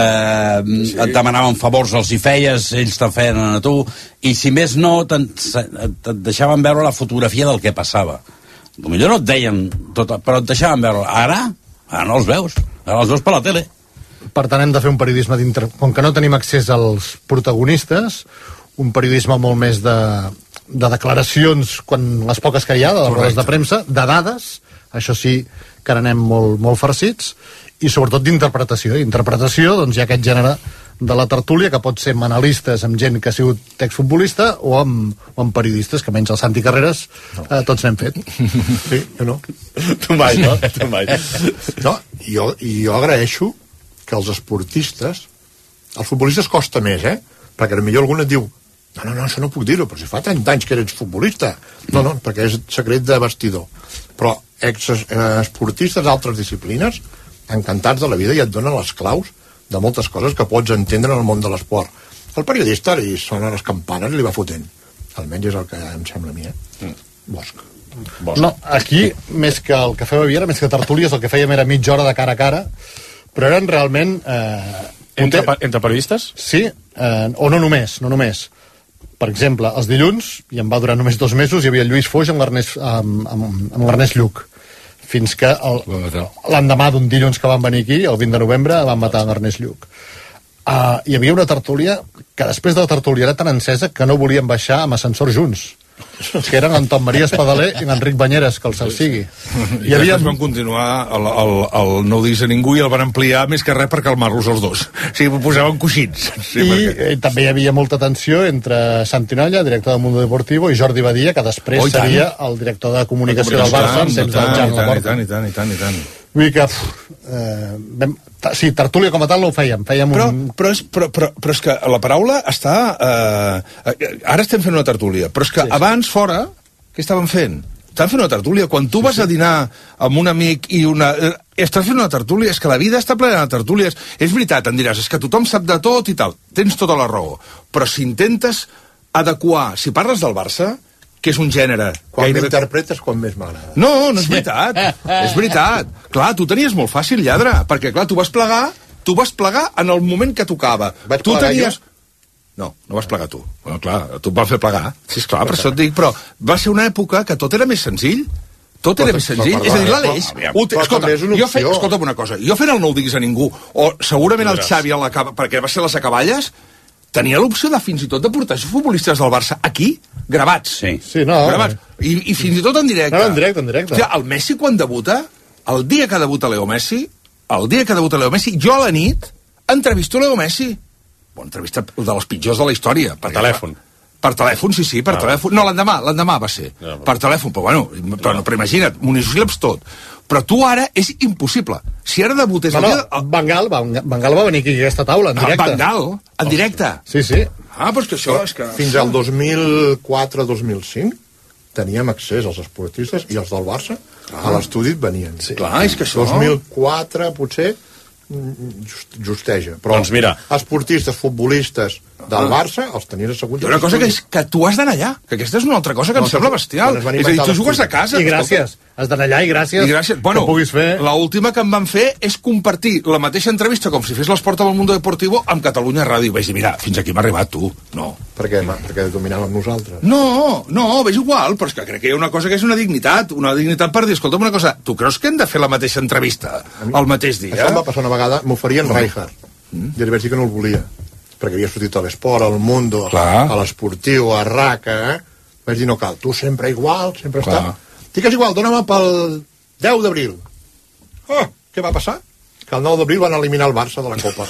et demanaven favors, els hi feies, ells te'n feien a tu, i si més no et deixaven veure la fotografia del que passava. Potser no et deien tot, però et deixaven veure. Ara no els veus, ara els veus per la tele. Per tant, hem de fer un periodisme com que no tenim accés als protagonistes, un periodisme molt més de declaracions, quan les poques que hi ha, de les rodes de premsa, de dades, això sí que anem molt farcits, i sobretot d'interpretació. Interpretació, doncs hi ha aquest gènere de la tertúlia, que pot ser amb analistes, amb gent que ha sigut exfutbolista, o amb periodistes, que menys el Santi Carreras, tots n'hem fet. Sí, no? Tu mai, no? No, jo agraeixo que els esportistes, els futbolistes costa més, perquè potser algú et diu no, això no puc dir-ho, però si fa 30 anys que eres futbolista. No, perquè és secret de vestidor. Però esportistes d'altres disciplines, encantats de la vida, i et donen les claus de moltes coses que pots entendre en el món de l'esport. El periodista li sona les campanes i li va fotent. Almenys és el que em sembla a mi, Bosch. No, aquí, més que el que fèiem era, més que tertúlies, el que fèiem era mitja hora de cara a cara, però eren realment... Entre periodistes? Sí, o no només. Per exemple, els dilluns, i em va durar només 2 mesos, hi havia Lluís Foix amb l'Ernest Lluc, fins que l'endemà d'un dilluns que van venir aquí, el 20 de novembre, van matar l'Ernest Lluc. Hi havia una tertúlia que després de la tertúlia era tan encesa que no volien baixar amb ascensor junts, que eren l'Anton Maria Espadaler i l'Enric Banyeres, que el cel sigui. I després van continuar el No ho diguis a ningú i el van ampliar més que res per calmar-los els dos. O sigui, posaven coixins. Sí, I també hi havia molta tensió entre Santinolla, director del Mundo Deportivo, i Jordi Badia, que després seria el director de comunicació del Barça en temps del Jan Laporta. I tant. Vull dir que... sí, tertúlia com a tal no ho fèiem. Però és que la paraula està... ara estem fent una tertúlia, però és que abans, fora, què estàvem fent? Estan fent una tertúlia. Quan tu vas a dinar amb un amic i estàs fent una tertúlia, és que la vida està plena de tertúlies. És veritat, em diràs, és que tothom sap de tot i tal. Tens tota la raó. Però si intentes adequar... Si parles del Barça, que és un gènere... Quan m'interpretes, quan més m'agrada. No és veritat. És veritat. Clar, tu tenies molt fàcil, lladre, perquè, clar, tu vas plegar en el moment que tocava. Vaig plegar jo? No vas plegar tu. Bueno, clar, tu et vas fer plegar. Sí, esclar, per això et dic, però va ser una època que tot era més senzill. Tot era més senzill. És a dir, l'Aleix... Escolta'm una cosa. Jo fent el No ho diguis a ningú, o segurament el Xavi, perquè va ser les acaballes, tenia l'opció de fins i tot de portar futbolistes del Barça aquí, gravats. Sí, no. Gravats. I fins i tot en directe. No, en directe. O sigui, el Messi, quan debuta, el dia que debuta Leo Messi, jo a la nit entrevisto Leo Messi. Bona entrevista de les pitjors de la història. Per telèfon. Per telèfon, sí, per telèfon. No, l'endemà va ser. Per telèfon, però imagina't, monosíl·labs tot. Però tu ara és impossible. Si ara debutés... Bengal va venir aquí a aquesta taula, en directe. Bengal, en directe. Sí. Però és que això... Fins al 2004-2005 teníem accés als esportistes i els del Barça a l'estudi venien. Clar, és que això... 2004, potser... justeja, però doncs mira, esportistes, futbolistes del Barça els tenies asseguts. Hi ha una cosa que tu has d'anar allà, que aquesta és una altra cosa que em sembla bestial. És a dir, tu jugues a casa. I gràcies, has d'anar allà i gràcies bueno, que puguis fer... L'última que em van fer és compartir la mateixa entrevista com si fes l'Esport al Mundo Deportivo amb Catalunya Ràdio. Vaig dir, mira, fins aquí m'ha arribat tu. No. Perquè dominàvem nosaltres. No, veig igual, però és que crec que hi ha una cosa que és una dignitat per dir, escolta'm una cosa, tu creus que hem de fer la mateixa entrevista el mateix dia? Això em va passar una vegada, m'oferien Rijkaard. I li vaig dir que no el volia, perquè havia sortit a l'Esport, al Mundo, a l'Esportiu, a RAC, Vaig dir, no cal, tu sempre igual, sempre està... Dic, és igual, dóna'm pel 10 d'abril. Què va passar? Que el 9 d'abril van eliminar el Barça de la Copa.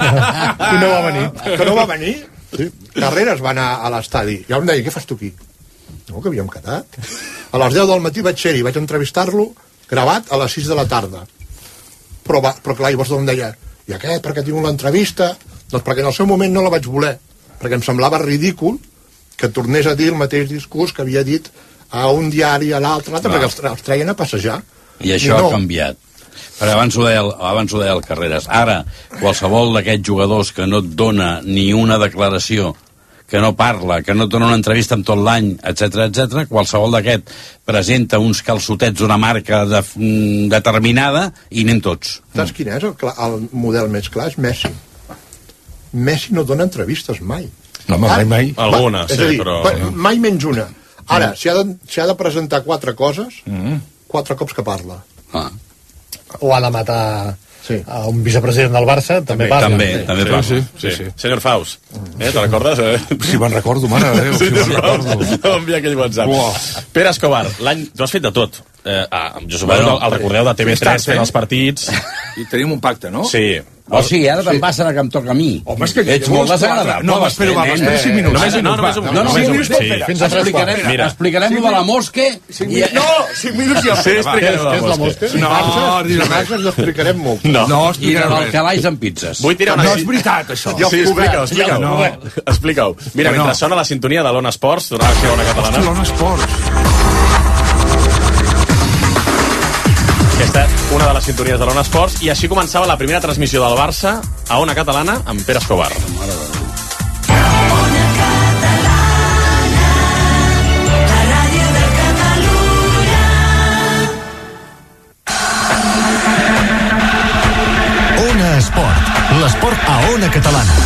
I no va venir. Que no va venir? Sí. Carreras va anar a l'estadi. I em deia, què fas tu aquí? No, que havíem quedat. A les 10 del matí vaig ser-hi, vaig entrevistar-lo, gravat a les 6 de la tarda. Però clar, llavors em deia, i aquest, perquè tinc l'entrevista? Doncs perquè en el seu moment no la vaig voler, perquè em semblava ridícul que tornés a dir el mateix discurs que havia dit a un diari, a l'altre, perquè els treien a passejar. I això ha canviat. Perquè abans ho deia el Carreras. Ara, qualsevol d'aquests jugadors que no et dona ni una declaració, que no parla, que no et dona una entrevista amb tot l'any, etc, qualsevol d'aquest presenta uns calçotets d'una marca determinada i anem tots. Saps quin és el model més clar? És Messi. Messi no dona entrevistes mai. No, mai. Alguna, sí, però... Mai menys una. Ara, si ha de presentar 4 coses, 4 cops que parla. O ha de matar a un vicepresident del Barça, també parla. També parla. Sí. Senyor Faust, te'n recordes? Si me'n recordo, mare de Déu, si me'n recordo. No envia aquell WhatsApp. Pere Escobar, l'any... Tu has fet de tot. Jo suposo que el recordeu de TV3 fent els partits. I tenim un pacte, no? Sí. O sigui, ara te'n passa que em toca a mi. Home, és que ets molt desagradable. No, espera 5 minuts. Només un minut. Fins a 3 quarts. Explicarem lo de la Mosque. No, 5 minuts ja. Sí, explicarem què és la Mosque. No, explicarem molt. No, i el calaix amb pizzas. Vull tirar una... No és veritat, això. Sí, explica-ho. Mira, mentre sona la sintonia de l'Ona Esports, d'una acció a una catalana. L'Ona Esports. Aquesta és una de les sintonies de l'Ona Esports i així començava la primera transmissió del Barça a Ona Catalana amb Pere Escobar. Ona Esport, l'esport a Ona Catalana.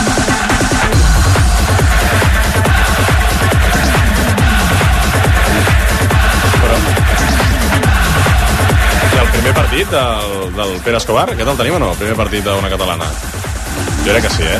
Primer partit del Pere Escobar, aquest el tenim o no? El primer partit d'Ona Catalana. Jo crec que sí,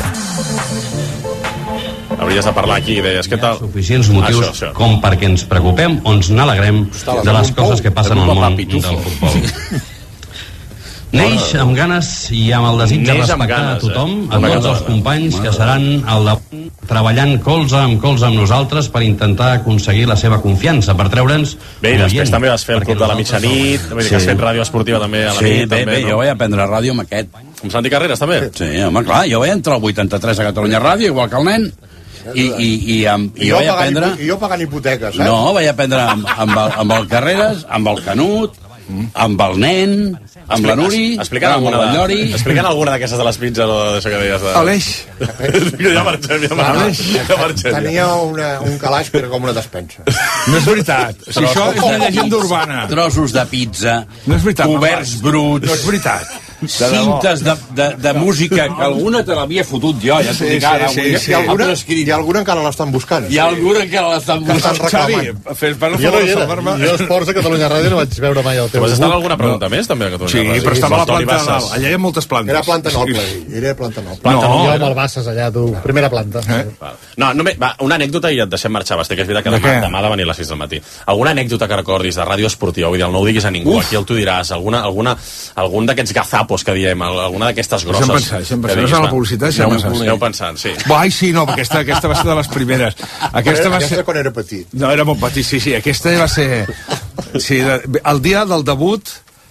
Hauries de parlar aquí i deies, què tal? Suficients motius això. Com perquè ens preocupem o ens n'alegrem de les coses que passen al món del futbol. Neix amb ganes i amb el desig de respectar a tothom, a tots els companys que seran al davant treballant colze amb nosaltres per intentar aconseguir la seva confiança, per treure'ns... Bé, i després també vas fer el Club de la Mitjanit, vull dir que has fet ràdio esportiva també a la nit. Sí, jo vaig aprendre ràdio amb aquest. Amb Santi Carreras també? Sí, home, clar, jo vaig entrar al 83 a Catalunya Ràdio, igual que el nen. I vaig aprendre... I jo pagant hipoteques, saps? No, vaig aprendre amb el Carreras, amb el Canut, amb el nen, amb la Nuri, amb el Llori... Explicant alguna d'aquestes de les pizzas o d'això que deies de... Aleix. Ja marxem. Tenia un calaix que era com una despensa. No és veritat. Si això és una llegenda urbana. Trossos de pizza, no és veritat, coberts bruts... No és veritat. Cintes de música, que alguna te l'havia fotut jo, ja t'ho dic ara. I alguna encara l'estan buscant. I alguna encara l'estan buscant. Xavi, fes per jo no hi era. Jo esports a Catalunya Ràdio no vaig veure mai el teu. Vas estar en alguna pregunta més, també, a Catalunya Ràdio? Sí, però estava a la planta dalt. Allà hi ha moltes plantes. Era planta noble. Era planta noble. Jo amb el Bassas allà, tu. Primera planta. No, només, una anècdota i et deixem marxar, Basté, que és veritat que demà ha de venir a les 6 del matí. Alguna anècdota que recordis de ràdio esportiva? Vull dir, no ho diguis a ningú, aquí el tu diràs. Algun d'aquests gazapos que diem, alguna d'aquestes grosses. Deixem pensar. No és la publicitat, aneu pensant, sí. Ai, sí, no, perquè aquesta va ser de les primeres. Aquesta va ser... quan era petit. No, era molt petit, sí. Aquesta va ser... Sí, el dia del debut...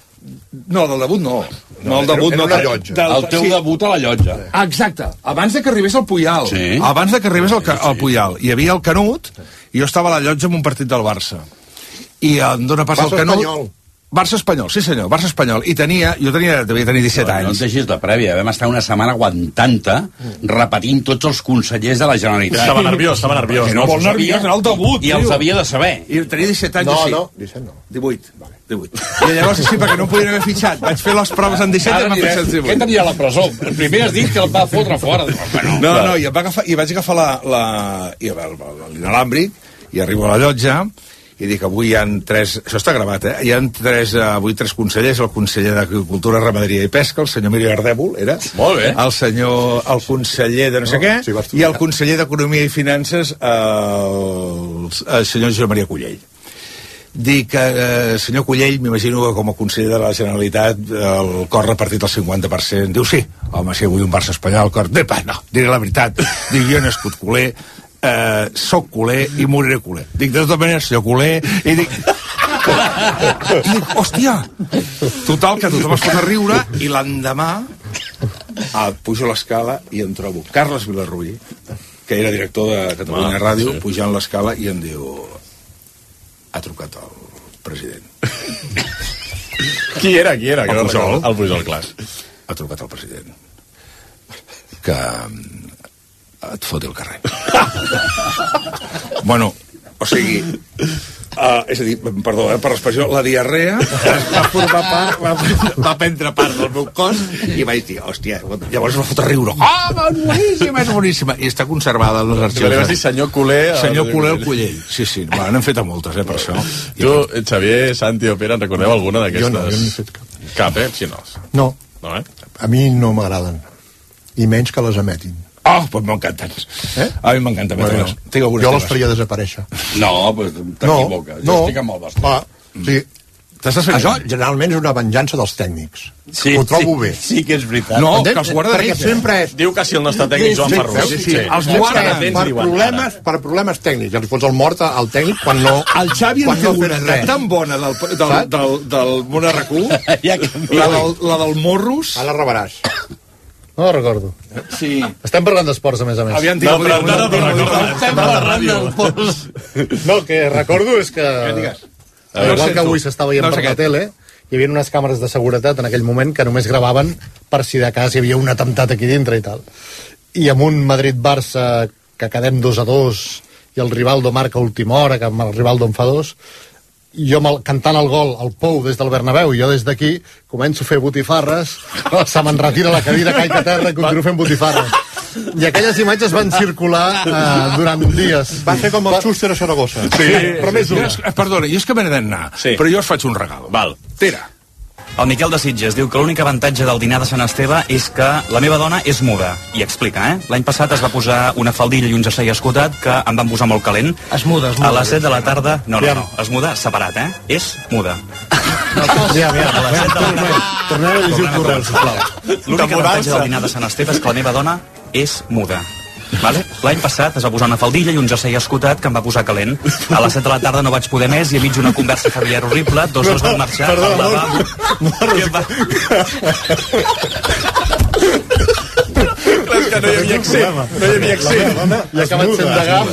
No, del debut no. No, el debut no. El teu debut a la llotja. Exacte. Abans de que arribés el Puyal. Sí. Abans de que arribés el Puyal. Hi havia el Canut i jo estava a la llotja amb un partit del Barça. I em dóna pas el Canut... Barça Espanyol, sí senyor, Barça Espanyol. I jo devia tenir 17 anys. No et deixis de prèvia, vam estar una setmana aguantant-te, repetint tots els consellers de la Generalitat. Estava nerviós. Que no, molt nerviós, era el debut. I els havia de saber. I tenia 17 anys, sí. No, 17 no. 18. Vale. 18. I llavors, sí, perquè no em podien haver fitxat. Vaig fer les proves en 17 i m'ha fitxat 18. Què tenia a la presó? Primer has dit que el va fotre fora. No, i vaig agafar l'inalàmbric i arribo a la llotja i dic, avui hi ha 3... Això està gravat, hi ha avui 3 consellers, el conseller d'Agricultura, Ramaderia i Pesca, el senyor Miri Ardèvol, era? Molt bé. El conseller de no sé què, i el conseller d'Economia i Finances, el senyor Josep Maria Cullell. Dic, senyor Cullell, m'imagino que com a conseller de la Generalitat el cor repartit al 50%. Diu, sí, home, si vull un Barça espanyol, el cor... No, diré la veritat. Dic, jo he nascut culer, soc culer i moriré culer. Dic, de tota manera, senyor culer, i dic, hòstia, total, que tothom es pot a riure, i l'endemà pujo l'escala i em trobo Carles Vilarrubí, que era director de Catalunya Ràdio, pujant l'escala i em diu, ha trucat el president. Qui era? El Pujol. El Pujol, clar. Ha trucat el president. Que et foti el carrer. Bueno, o sigui, és a dir, perdó, per l'expressió, la diarrea va formar part, va prendre part del meu cos i vaig dir, hòstia, llavors va fotre riure. És boníssima. I està conservada en els arxius. Li vas dir senyor Culer... Senyor Culer el Cullell. Sí. Bueno, n'hem fet a moltes, per això. Tu, Xavier, Santi o Pere, en recordeu alguna d'aquestes? Jo no n'he fet cap. Cap, Si no. No. No, A mi no m'agraden. I menys que les emetin. Oh, doncs m'encanten. A mi m'encanta emetre's. Jo les faria desaparèixer. No, doncs t'equivoques. Jo estic amb el Basté. Sí. Això generalment és una venjança dels tècnics. Sí, ho trobo bé. Sí que és veritat. No, que els guarda perquè sempre és... Diu que si el nostre tècnic Joan Ferrus. Sí, els guarda per problemes tècnics. Els fots el mort al tècnic quan no... El Xavi en té una tan bona del Món RQ, la del Morros... Ara la rebaràs. No la recordo. Sí. Estem parlant d'esports, a més a més. Estem parlant d'esports. No, el que recordo és que... Igual que avui s'estava veient per la tele, hi havia unes càmeres de seguretat en aquell moment que només gravaven per si de cas hi havia un atemptat aquí dintre i tal. I amb un Madrid-Barça que quedem 2-2 i el Rivaldo marca a última hora, que el Rivaldo en fa 2, jo cantant el gol al Pou des del Bernabéu i jo des d'aquí començo a fer botifarres, se me'n retira la cadira, caic a terra i continuo fent botifarres. I aquelles imatges van circular durant dies. Va ser com el Schuster a Saragossa. Sí, però més una. Perdona, jo és que me n'he d'anar, però jo us faig un regal. Val. Tira. El Miquel de Sitges diu que l'únic avantatge del dinar de Sant Esteve és que la meva dona és muda. I explica, L'any passat es va posar una faldilla i un jersei escotat que em van posar molt calent. Es muda. A les 7 de la tarda... No. Es muda separat, És muda. A les 7 de la tarda... Tornem a llegir el correu, sisplau. L'únic avantatge del dinar de Sant Esteve és que la meva dona és muda. Vale? L'any passat es va posar una faldilla i un jersei escotat que em va posar calent. A les 7 de la tarda no vaig poder més i a mig una conversa familiar horrible, dos van marxar al lavabo. no hi havia accent. No hi havia accent. I ha acabat sent de gam.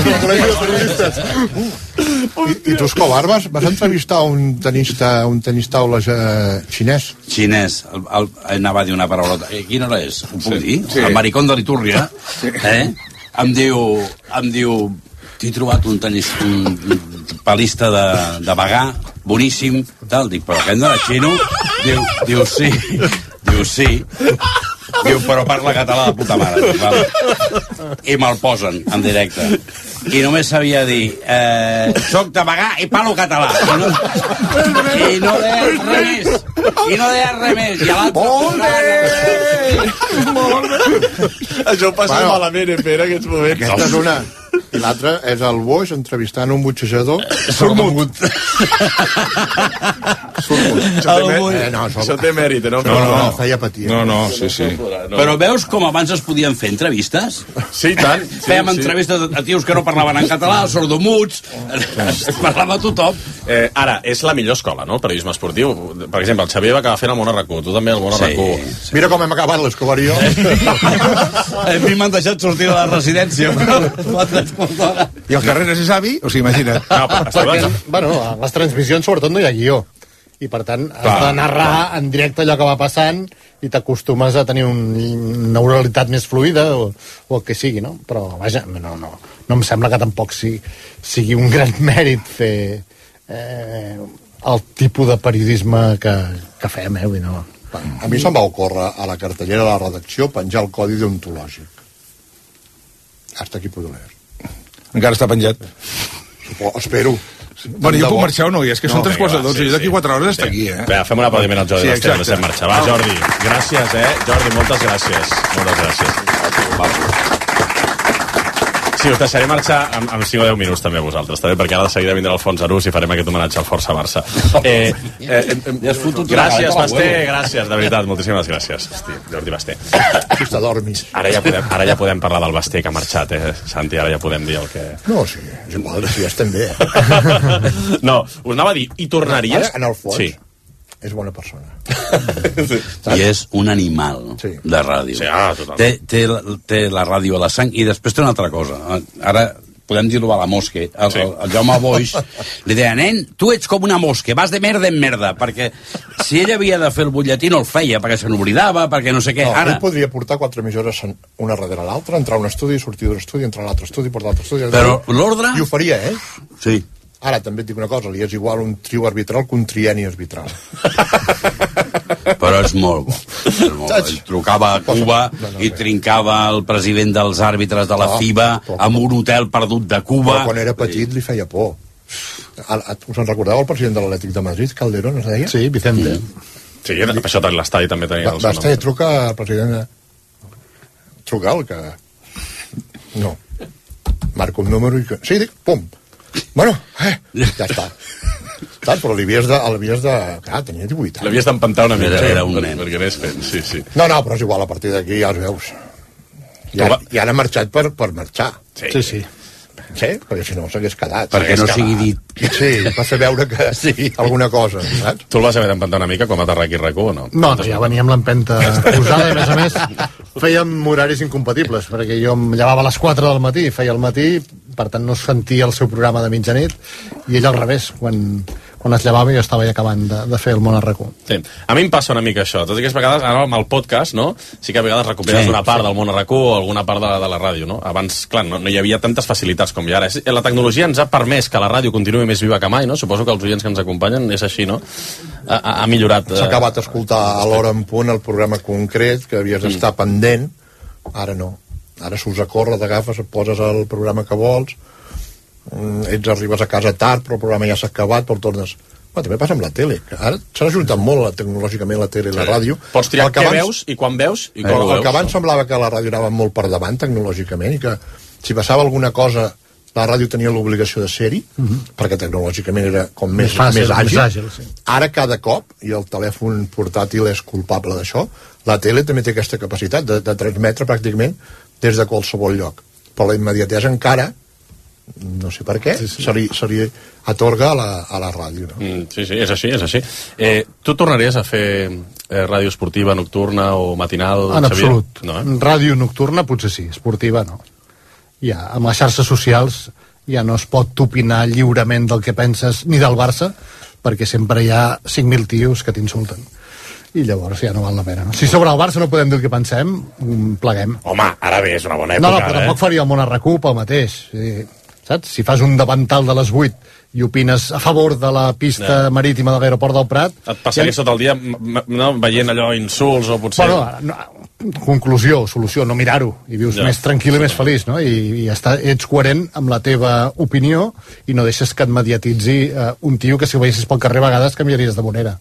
I tu, Escobar, vas entrevistar un tenista xinès? Xinès. Anava a dir una paraulota. Quina hora és? Ho puc dir? El maricón de l'Itúrria. Em diu... T'he trobat un palista de Bagà, boníssim, tal. Dic, però aquest no era xino? Diu, sí. Diu, però parla català de puta mare. Vale. I me'l posen en directe. I només sabia dir, soc de Bagà i parlo català. I no deia res més. I a l'altre... Molt bé! Això ho passa malament, Pere, aquests moments. Aquesta és una... I l'altre és el Boix entrevistant un butxejador sordmut. Això té mèrit, no? No, feia patir. No, sí. Però veus com abans es podien fer entrevistes? Sí, tant. Fèiem entrevistes a tios que no parlaven en català, sordomuts, parlava tothom. Ara, és la millor escola, no?, el periodisme esportiu. Per exemple, el Xavier va acabar fent el Món Arracú, tu també el Món Arracú. Mira com hem acabat l'Escobar i jo. A mi m'han deixat sortir de la residència. I el carrer no se sabi, o sigui, imagina't. Perquè, bueno, a les transmissions sobretot no hi ha guió. I per tant has de narrar en directe allò que va passant i t'acostumes a tenir una oralitat més fluida o el que sigui, no? Però, vaja, no em sembla que tampoc sigui un gran mèrit fer el tipus de periodisme que fem, no? A mi se'm va ocórrer a la cartellera de la redacció penjar el codi deontològic. Hasta aquí puedo leer. Encara està penjat. Espero. Bueno, jo puc marxar o no? I és que són 3:15 i d'aquí 4 hores està aquí, Bé, fem un aplaudiment al Jordi Basté, deixem marxar. Va, Jordi, gràcies, Jordi, moltes gràcies. Moltes gràcies. Sí, us deixaré marxar amb 5 o 10 minuts també a vosaltres, també, perquè ara de seguida vindrà el Fons Arús i farem aquest homenatge al Força Barça. Gràcies, Basté, gràcies, de veritat, moltíssimes gràcies. Hosti, Jordi Basté. Si t'adormis. Ara ja podem parlar del Basté que ha marxat, Santi, ara ja podem dir el que... No, sí, és igual, si ja estem bé. No, us anava a dir, i tornaries... En el fons, és bona persona. I és un animal de ràdio. Sí, totalment. Té la ràdio a la sang i després té una altra cosa. Ara podem dir-ho a la Mosque. El Jaume Boix li deia, nen, tu ets com una mosca, vas de merda en merda, perquè si ell havia de fer el butlletí no el feia, perquè se n'oblidava, perquè no sé què. Ell podria portar 4 emissores una darrere l'altra, entrar a un estudi, sortir d'un estudi, entrar a l'altre estudi, portar a l'altre estudi... Però l'ordre... I ho faria, Sí. Ara també et dic una cosa, li és igual un trio arbitral que un trieni arbitral. Però és molt bo. Ell trucava a Cuba i trincava el president dels àrbitres de la FIBA en un hotel perdut de Cuba. Però quan era petit li feia por. Us en recordeu el president de l'Atlètic de Madrid, Calderón, es deia? Sí, Vicente. Sí, per això l'estadi també tenia el seu nom. Basté, truca al president... Truca'l, que... No. Marca un número i... Sí, dic, pum. Bueno, ja està. Però l'havies de... Clar, tenia 18 anys. L'havies d'empantar una mica. Era un nen. Perquè anés fent, sí. No, però és igual, a partir d'aquí ja els veus. I ara ha marxat per marxar. Sí. Sí, perquè si no s'hagués quedat. Perquè no sigui dit. Sí, va fer veure que alguna cosa, saps? Tu el vas haver d'empantar una mica quan va aterrar aquí RAC1 o no? No, ja venia amb l'empenta posada i a més fèiem horaris incompatibles, perquè jo em llevava a les 4 del matí, feia el matí, per tant no sentia el seu programa de mitjanit, i ell al revés, quan es llevava jo estava ja acabant de fer el Món Arracú. Sí, a mi em passa una mica això, tot i que a vegades ara amb el podcast, no? Sí que a vegades recuperes una part del Món Arracú o alguna part de la ràdio, no? Abans, clar, no hi havia tantes facilitats com hi ha ara. La tecnologia ens ha permès que la ràdio continuï més viva que mai, no? Suposo que els oients que ens acompanyen és així, no? Ha millorat... S'ha acabat d'escoltar a l'hora en punt el programa concret, que havies d'estar pendent, ara no. Ara s'us a córrer, t'agafes, et poses el programa que vols, arribes a casa tard, però el programa ja s'ha acabat, però tornes... també passa amb la tele, que ara s'han ajuntat molt tecnològicament la tele i la ràdio. Pots triar què veus i quan veus i com ho veus. El que abans semblava que la ràdio anava molt per davant tecnològicament i que si passava alguna cosa la ràdio tenia l'obligació de ser-hi, perquè tecnològicament era com més àgil. Sí. Ara cada cop, i el telèfon portàtil és culpable d'això, la tele també té aquesta capacitat de transmetre pràcticament des de qualsevol lloc. Però la immediatesa encara no sé per què, se li atorga a la ràdio, no? Sí, és així. Tu tornaries a fer ràdio esportiva nocturna o matinal, en Xavier? absolut. No, Ràdio nocturna potser sí, esportiva no. Ja, amb les xarxes socials ja no es pot opinar lliurement del que penses ni del Barça, perquè sempre hi ha 5.000 tios que t'insulten. I llavors ja no val la pena. No? Si sobre el Barça no podem dir el que pensem, pleguem. Home, ara bé, és una bona època. No, però tampoc faria el món a RAC1 pel mateix. Saps? Si fas un davantal de les 8 i opines a favor de la pista marítima de l'aeroport del Prat... Et passaries tot el dia veient allò insults o potser... Conclusió, solució, no mirar-ho. I vius més tranquil i més feliç, no? I ets coherent amb la teva opinió i no deixes que et mediatitzi un tio que si ho veiessis pel carrer a vegades canviaries de monera.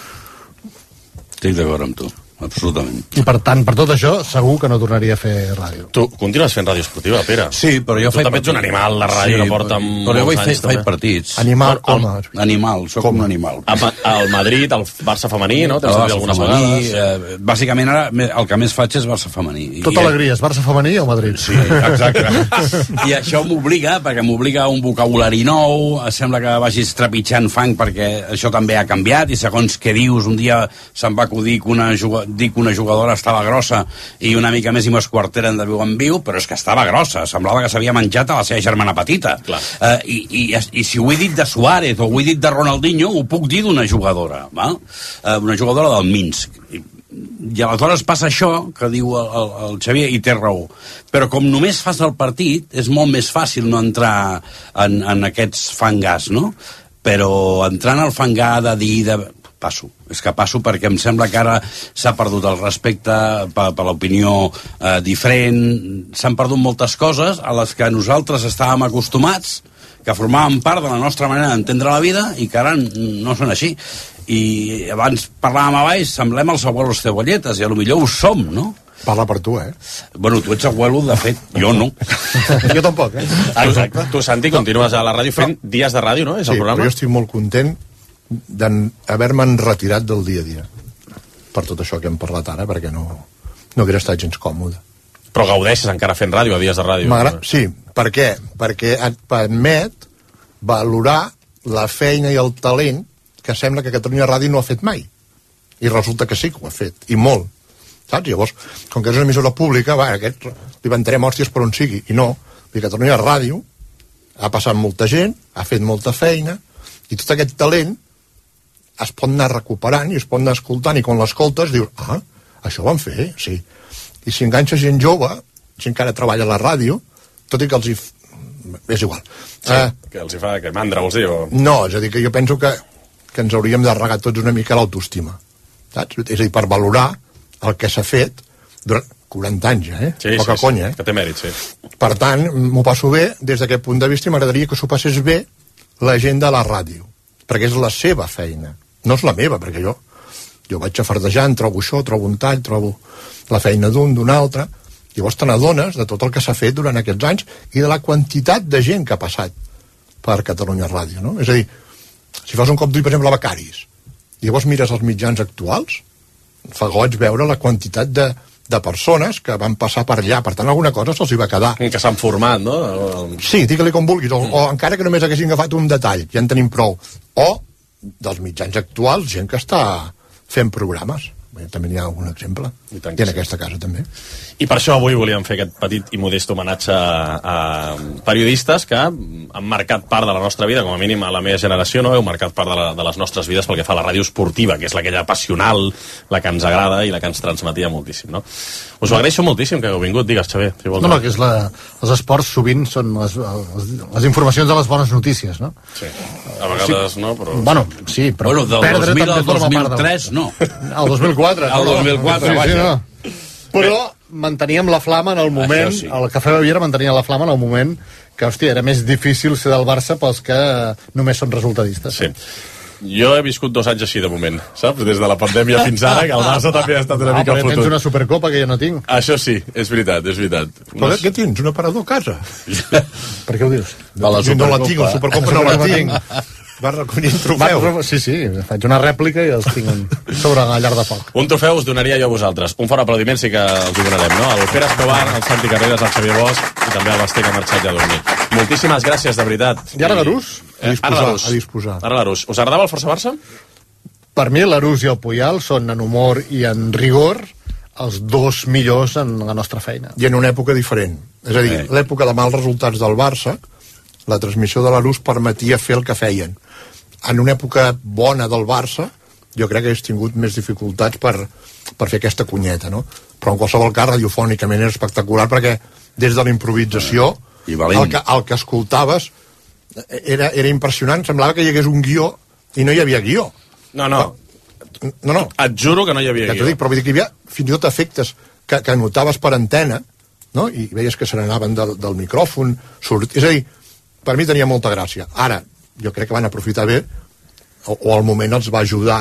Estic d'acord amb tu, absolutament. I per tant, per tot això, segur que no tornaria a fer ràdio. Tu continues fent ràdio esportiva, Pere? Sí, però jo tu també ets un animal de ràdio que porta però jo faig partits. Animal, com? Animal, soc un animal. Al Madrid, al Barça femení, no? El Barça femení, bàsicament ara el que més faig és Barça femení. Tota alegria, és Barça femení o Madrid? Sí, exacte. I això m'obliga, perquè m'obliga a un vocabulari nou, sembla que vagis trepitjant fang perquè això també ha canviat i segons què dius, un dia se'm va acudir que una jugadora estava grossa i una mica més i m'esquarteren de viu en viu, però és que estava grossa, semblava que s'havia menjat a la seva germana petita. I si ho he dit de Suárez o ho he dit de Ronaldinho, ho puc dir d'una jugadora, val? Una jugadora del Minsk. I aleshores passa això que diu el Xavier i té raó, però com només fas el partit és molt més fàcil no entrar en aquests fangars, no? Però entrant al fangar de dir passo perquè em sembla que ara s'ha perdut el respecte per l'opinió diferent, s'han perdut moltes coses a les que nosaltres estàvem acostumats, que formaven part de la nostra manera d'entendre la vida i que ara no són així. I abans parlàvem a baix, semblem els abuelos cebolletes, i a lo millor ho som, no? Parla per tu, Bueno, tu ets abuelo, de fet, jo no. Jo tampoc, Exacte. Tu, Santi, continues a la ràdio fent dies de ràdio, no? És el programa? Sí, però jo estic molt content d'haver-me'n retirat del dia a dia per tot això que hem parlat ara, perquè no hauria estat gens còmode. Però gaudeixes encara fent ràdio, a dies de ràdio? Sí, per què? Perquè et permet valorar la feina i el talent que sembla que Catalunya Ràdio no ha fet mai, i resulta que sí que ho ha fet, i molt, saps? Llavors, com que és una emissora pública, aquest li ventarem hòsties per on sigui, i no, perquè Catalunya Ràdio ha passat molta gent, ha fet molta feina, i tot aquest talent es pot anar recuperant i es pot anar escoltant, i quan l'escoltes dius, això ho van fer, sí. I si enganxa gent jove, gent que ara treballa a la ràdio, tot i que és igual. Sí, que els hi fa que mandra, vols dir? No, és a dir, que jo penso que ens hauríem de regar tots una mica l'autoestima, saps? És a dir, per valorar el que s'ha fet durant 40 anys, poca conya, que té mèrit, sí. Per tant, m'ho passo bé des d'aquest punt de vista, i m'agradaria que s'ho passés bé la gent de la ràdio, perquè és la seva feina, no és la meva, perquè jo vaig a fardejar, trobo això, trobo un tall, trobo la feina d'un altre, llavors te n'adones de tot el que s'ha fet durant aquests anys i de la quantitat de gent que ha passat per Catalunya Ràdio, no? És a dir, si fas un cop d'ull, per exemple, a becaris, i llavors mires els mitjans actuals, fa goig veure la quantitat de persones que van passar per allà, per tant alguna cosa se'ls hi va quedar. Que s'han format, no? Sí, digue-li com vulguis, o encara que només haguessin agafat un detall, ja en tenim prou. O dels mitjans actuals, gent que està fent programes. També n'hi ha algun exemple. I en aquesta casa també. I per això avui volíem fer aquest petit i modest homenatge a periodistes que han marcat part de la nostra vida, com a mínim a la meva generació, no? Heu marcat part de les nostres vides pel que fa a la ràdio esportiva, que és aquella passional, la que ens agrada i la que ens transmetia moltíssim, no? Us ho agraeixo moltíssim que heu vingut, digues, Xavier. Si vols. No, que és els esports sovint són les informacions de les bones notícies, no? Sí, a vegades no, però... Bueno, sí, però del 2000 al 2003 no. Al 2004. Al 2004, vaja. No. Però manteníem la flama en el moment, sí. El Cafè Baviera mantenia la flama en el moment que, hòstia, era més difícil ser del Barça pels que només són resultadistes. Sí. Jo he viscut 2 anys així de moment, saps? Des de la pandèmia fins ara, que el Barça també ha estat una mica fotut. Tens una Supercopa que jo no tinc. Això sí, és veritat, és veritat. Però què tens? Un aparador a casa? Per què ho dius? No la tinc, la Supercopa no la tinc. Vas recollint trofeus. Sí, faig una rèplica i els tinc sobre la llar de foc. Un trofeu us donaria jo a vosaltres. Un fort aplaudiment sí que els ho donarem, no? El Pere Escobar, el Santi Carreras, el Xavier Bosch i també el Basté, que ha marxat ja a dormir. Moltíssimes gràcies, de veritat. I ara l'Arús? A disposar. Ara l'Arús. Us agradava el Força Barça? Per mi l'Arús i el Puyal són en humor i en rigor els dos millors en la nostra feina. I en una època diferent. És a dir, l'època de mals resultats del Barça, la transmissió de l'Arús permetia fer el que feien. En una època bona del Barça, jo crec que hagués tingut més dificultats per fer aquesta cunyeta, no? Però en qualsevol cas, radiofònicament era espectacular, perquè des de la improvisació el que escoltaves era impressionant, semblava que hi hagués un guió i no hi havia guió. No. Et juro que no hi havia guió. Però vull dir que hi havia fins i tot efectes que notaves per antena, no? I veies que se n'anaven del micròfon. És a dir, per mi tenia molta gràcia. Ara, jo crec que van aprofitar bé, o al moment els va ajudar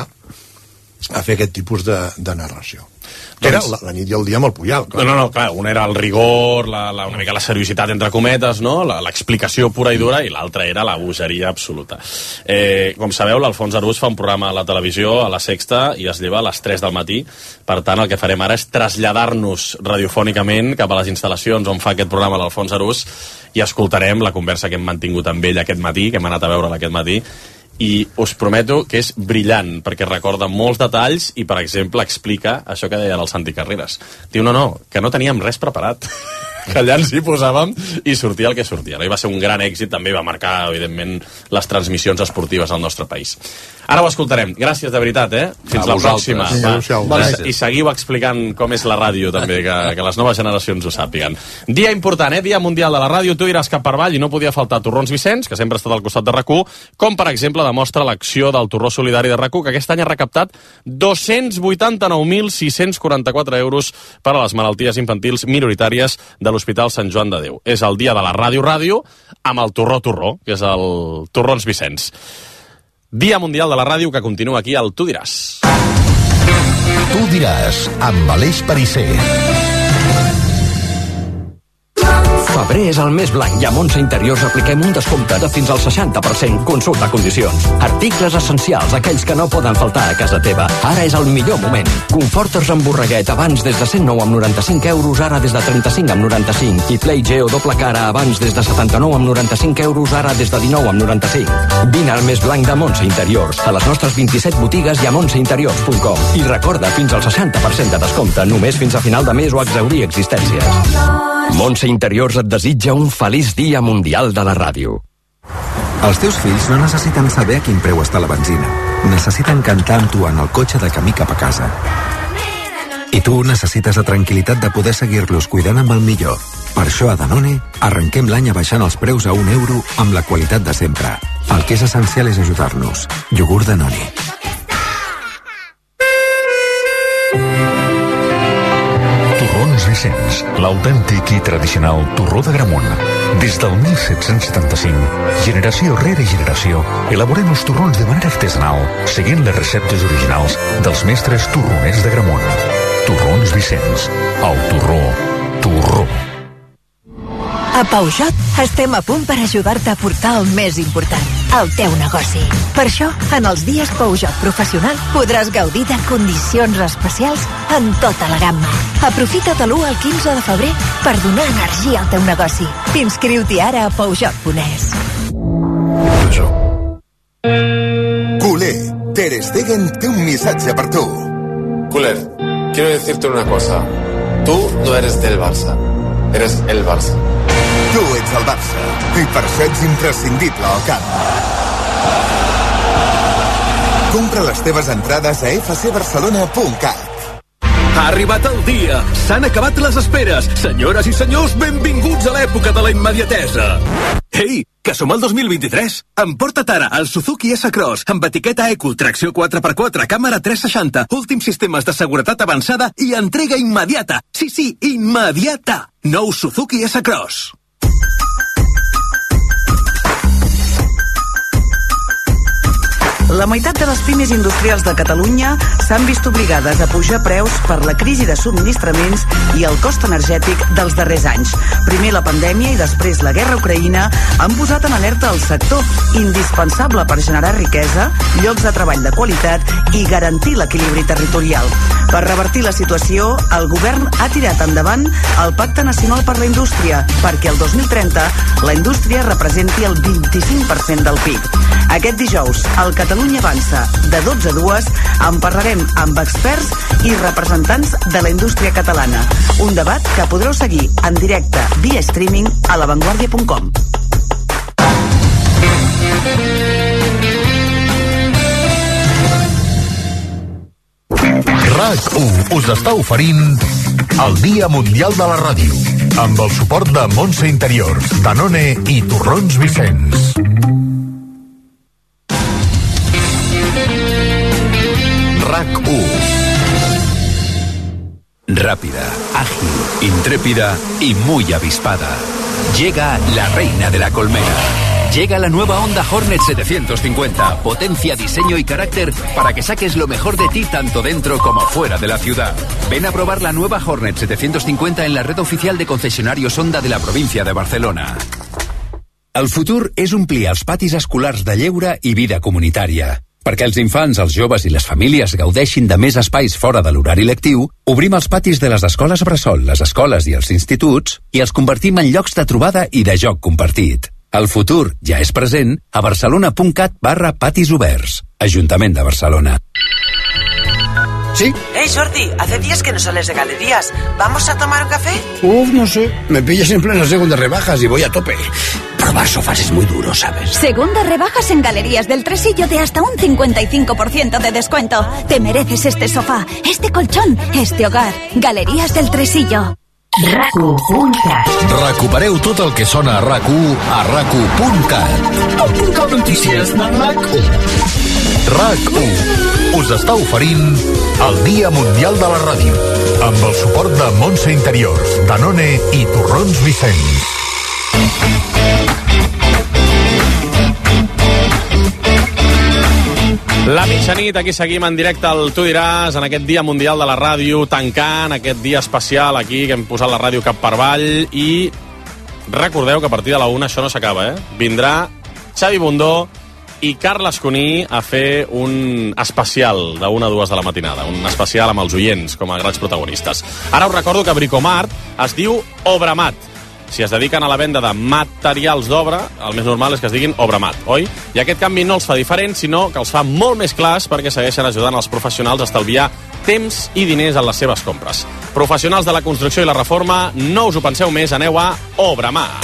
a fer aquest tipus de narració. Era la nit i el dia amb el Puyal. Clar. No, clar, un era el rigor, una mica la seriositat entre cometes, no? L'explicació pura i dura, i l'altra era la bogeria absoluta. Com sabeu, l'Alfons Arús fa un programa a la televisió, a La Sexta, i es lleva a les 3 del matí. Per tant, el que farem ara és traslladar-nos radiofònicament cap a les instal·lacions on fa aquest programa l'Alfons Arús, i escoltarem la conversa que hem mantingut amb ell aquest matí, que hem anat a veure'l aquest matí, i us prometo que és brillant, perquè recorda molts detalls i, per exemple, explica això que deia el Santi Carreras. Diu, no, que no teníem res preparat, que allà ens hi posàvem i sortia el que sortia. I va ser un gran èxit, també va marcar, evidentment, les transmissions esportives al nostre país. Ara ho escoltarem. Gràcies, de veritat, Fins la pròxima. I seguiu explicant com és la ràdio, també, que les noves generacions ho sàpiguen. Dia important, Dia Mundial de la Ràdio. Tu diràs cap per avall i no podia faltar Torrons Vicenç, que sempre ha estat al costat de RAC1, com, per exemple, demostra l'acció del Torró Solidari de RAC1, que aquest any ha recaptat 289.644 euros per a les malalties infantils minoritàries de l'Hospital Sant Joan de Déu. És el dia de la ràdio amb el Torró, que és el Torrons Vicenç. Dia Mundial de la Ràdio, que continua aquí al Tu diràs. Tu diràs, amb Aleix Perisser. Febrer és el mes blanc i a Montse Interiors apliquem un descompte de fins al 60%. Consulta condicions. Articles essencials, aquells que no poden faltar a casa teva. Ara és el millor moment. Conforters amb borreguet, abans des de 109 amb 95 euros, ara des de 35 amb 95. I Play Geo doble cara, abans des de 79 amb 95 euros, ara des de 19 amb 95. Vine al mes blanc de Montse Interiors, a les nostres 27 botigues i a montseinteriors.com. I recorda, fins al 60% de descompte, només fins a final de mes o exhaurir existències. Montse Interiors et desitja un feliç dia mundial de la ràdio. Els teus fills no necessiten saber a quin preu està la benzina. Necessiten cantar amb tu en el cotxe de camí cap a casa. I tu necessites la tranquil·litat de poder seguir-los cuidant amb el millor. Per això a Danone arrenquem l'any abaixant els preus a €1 amb la qualitat de sempre. El que és essencial és ajudar-nos. Iogurt Danone. Torrons Vicenç, l'autèntic i tradicional torró de Gramunt. Des del 1775, generació rere generació, elaborem els torrons de manera artesanal, seguint les receptes originals dels mestres torroners de Gramunt. Torrons Vicenç, el torró. A Peugeot estem a punt per ajudar-te a portar el més important, el teu negoci. Per això, en els dies Peugeot Professional podràs gaudir de condicions especials en tota la gamma. Aprofita de l'1 al 15 de febrer per donar energia al teu negoci. Inscriu-t'hi ara a Peugeot.es. Culer, Ter Stegen té un missatge per tu. Culer, quiero decirte una cosa. Tú no eres del Barça, eres el Barça. Tu ets el Barça, i per això ets imprescindible al camp. Compra les teves entrades a fcbarcelona.cat. Ha arribat el dia! S'han acabat les esperes! Senyores i senyors, benvinguts a l'època de la immediatesa! Ei, que som al 2023! Emporta't ara el Suzuki S-Cross amb etiqueta Eco, tracció 4x4, càmera 360, últims sistemes de seguretat avançada i entrega immediata! Sí, immediata! Nou Suzuki S-Cross. La meitat de les pimes industrials de Catalunya s'han vist obligades a pujar preus per la crisi de subministraments i el cost energètic dels darrers anys. Primer la pandèmia i després la guerra a Ucraïna han posat en alerta el sector, indispensable per generar riquesa, llocs de treball de qualitat i garantir l'equilibri territorial. Per revertir la situació, el govern ha tirat endavant el Pacte Nacional per la Indústria, perquè el 2030 la indústria representi el 25% del PIB. Aquest dijous, al Catalunya Avança, de 12 a 2, en parlarem amb experts i representants de la indústria catalana. Un debat que podreu seguir en directe via streaming a lavanguardia.com. RAC1 us està oferint el Dia Mundial de la Ràdio, amb el suport de Montse Interiors, Danone i Torrons Vicenç. RAC1. Rápida, ágil, intrépida y muy avispada. Llega la reina de la colmena. Llega la nueva Honda Hornet 750. Potencia, diseño y carácter para que saques lo mejor de ti tanto dentro como fuera de la ciudad. Ven a probar la nueva Hornet 750 en la red oficial de concesionarios Honda de la província de Barcelona. El futur és omplir els patis escolars de lleure i vida comunitària. Perquè els infants, els joves i les famílies gaudeixin de més espais fora de l'horari lectiu, obrim els patis de les escoles bressol, les escoles i els instituts i els convertim en llocs de trobada i de joc compartit. El futur ja és present a barcelona.cat/patis oberts. Ajuntament de Barcelona. ¿Sí? Hey, Jordi, hace días que no sales de galerías. ¿Vamos a tomar un café? No sé. Me pillas en plenas segundas rebajas y voy a tope. Probar sofás es muy duro, ¿sabes? Segundas rebajas en Galerías del Tresillo de hasta un 55% de descuento. Te mereces este sofá, este colchón, este hogar. Galerías del Tresillo. RAC1.cat. Recupereu tot el que sona a RAC1 a RAC1.cat. Notícies de RAC1. RAC1 us està oferint el Dia Mundial de la Ràdio, amb el suport de Montse Interiors, Danone i Torrons Vicenç. La mitjanit, aquí seguim en directe al Tu diràs, en aquest Dia Mundial de la Ràdio, tancant aquest dia especial aquí, que hem posat la ràdio cap per avall, i recordeu que a partir de la 1 això no s'acaba, Vindrà Xavi Bundó i Carles Cuní a fer un especial de 1 a 2 de la matinada, un especial amb els oients com a grans protagonistes. Ara us recordo que Bricomart es diu Obramat. Si es dediquen a la venda de materials d'obra, el més normal és que es diguin Obramat, oi? I aquest canvi no els fa diferents, sinó que els fa molt més clars perquè segueixen ajudant els professionals a estalviar temps i diners en les seves compres. Professionals de la construcció i la reforma, no us ho penseu més, aneu a Obramat.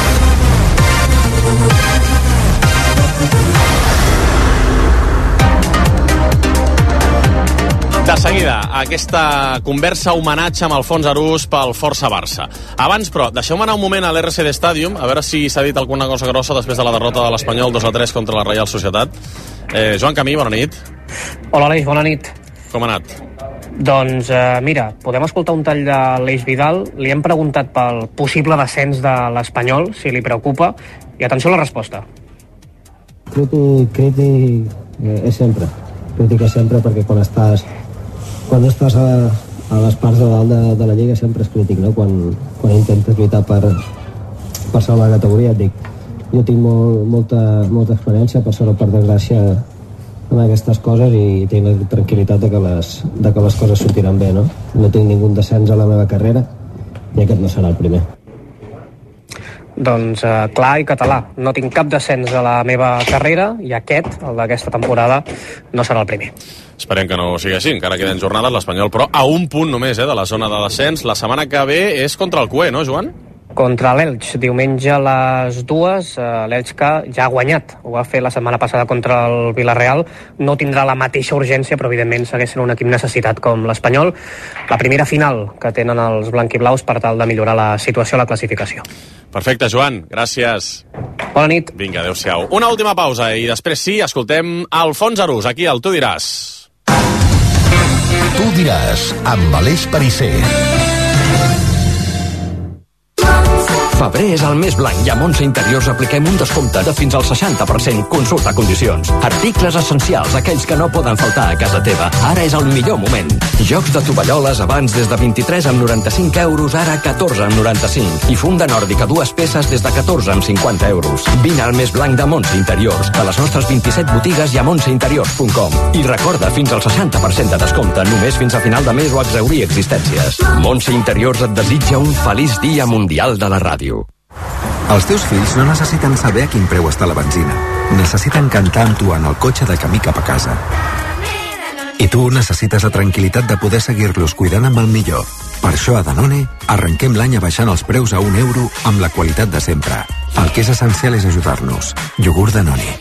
De seguida, aquesta conversa homenatge amb Alfons Arús pel Força Barça. Abans, però, deixeu-me anar un moment a l'RCD Stadium, a veure si s'ha dit alguna cosa grossa després de la derrota de l'Espanyol 2-3 contra la Reial Societat. Joan Camí, bona nit. Hola, Aleix, bona nit. Com ha anat? Doncs, mira, podem escoltar un tall de l'Eix Vidal. Li hem preguntat pel possible descens de l'Espanyol, si li preocupa, i atenció a la resposta. Crític és sempre. Crític és sempre perquè quan estàs a les parts de dalt de la Lliga sempre és crític, no? Quan intentes lluitar per salvar la categoria, et dic. Jo tinc molta experiència, per sort o per desgràcia, en aquestes coses i tinc la tranquil·litat de que les coses sortiran bé, no? No tinc ningú descens a la meva carrera i aquest no serà el primer. Doncs clar i català. No tinc cap descens a la meva carrera i aquest, el d'aquesta temporada, no serà el primer. Esperem que no sigui així, encara queden jornades l'Espanyol, però a un punt només de la zona de descens. La setmana que ve és contra el CUE, no, Joan? Contra l'Elx, diumenge a les 2, l'Elx que ja ha guanyat. Ho va fer la setmana passada contra el Villarreal. No tindrà la mateixa urgència, però evidentment segueix sent un equip necessitat com l'Espanyol. La primera final que tenen els blanquiblaus per tal de millorar la situació a la classificació. Perfecte, Joan, gràcies. Bona nit. Vinga, adéu-siau. Una última pausa i després sí, escoltem Alfons Arús, aquí al Tu diràs. Tu diràs, amb Aleix Perisser. Febrer és el mes blanc i a Montse Interiors apliquem un descompte de fins al 60%. Consulta condicions. Articles essencials, aquells que no poden faltar a casa teva. Ara és el millor moment. Jocs de tovalloles abans des de 23 amb 95 euros, ara 14 amb 95. I funda nòrdica 2 peces des de 14 amb 50 euros. Vine al mes blanc de Montse Interiors, a les nostres 27 botigues i a montseinteriors.com. I recorda, fins al 60% de descompte, només fins a final de mes o exhaurir existències. Montse Interiors et desitja un feliç dia mundial de la ràdio. Els teus fills no necessiten saber a quin preu està la benzina. Necessiten cantar amb tu en el cotxe de camí cap a casa. I tu necessites la tranquil·litat de poder seguir-los cuidant amb el millor. Per això a Danone arrenquem l'any abaixant els preus a €1 amb la qualitat de sempre. El que és essencial és ajudar-nos. Iogurt Danone.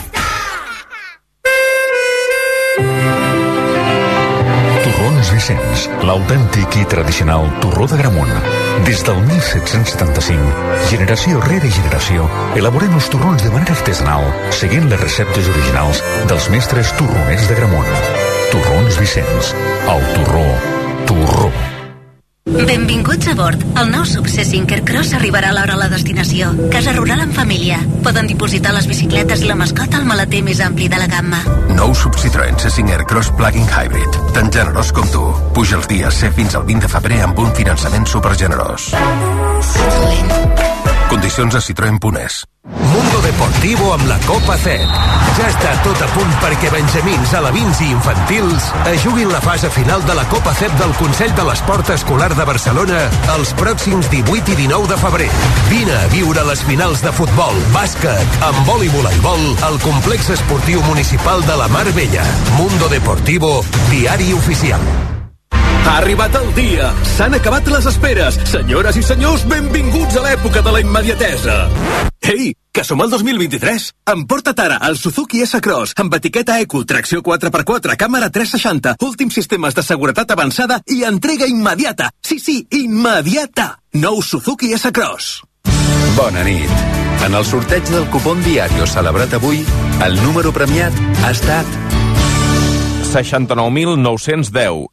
Torrons Vicenç, l'autèntic i tradicional torró de Gramunt. Des del 1775, generació rere generació, elaborem els torrons de manera artesanal, seguint les receptes originals dels mestres torroners de Gramunt. Torrons Vicenç, el torró. Benvinguts a bord. El nou Sub C5 Aircross arribarà a l'hora a la destinació. Casa rural en família. Poden dipositar les bicicletes i la mascota al maleter més ampli de la gamma. Nou Sub Citroën C5 Aircross Plug-in Hybrid. Tan generós com tu. Puja els dies C fins al 20 de febrer amb un finançament supergenerós. Condicions a Citroën.es. Mundo Deportivo amb la Copa CEP. Ja està tot a punt perquè benjamins, alevins i infantils juguin la fase final de la Copa CEP del Consell de l'Esport Escolar de Barcelona els pròxims 18 i 19 de febrer. Vine a viure les finals de futbol, bàsquet, handbol i voleibol al complex esportiu municipal de la Mar Bella. Mundo Deportivo, diari oficial. Ha arribat el dia! S'han acabat les esperes! Senyores i senyors, benvinguts a l'època de la immediatesa! Ei, que som al 2023! Emporta't ara el Suzuki S-Cross amb etiqueta Eco, tracció 4x4, càmera 360, últims sistemes de seguretat avançada i entrega immediata! Sí, immediata! Nou Suzuki S-Cross. Bona nit. En el sorteig del cupón Diario celebrat avui, el número premiat ha estat 69.910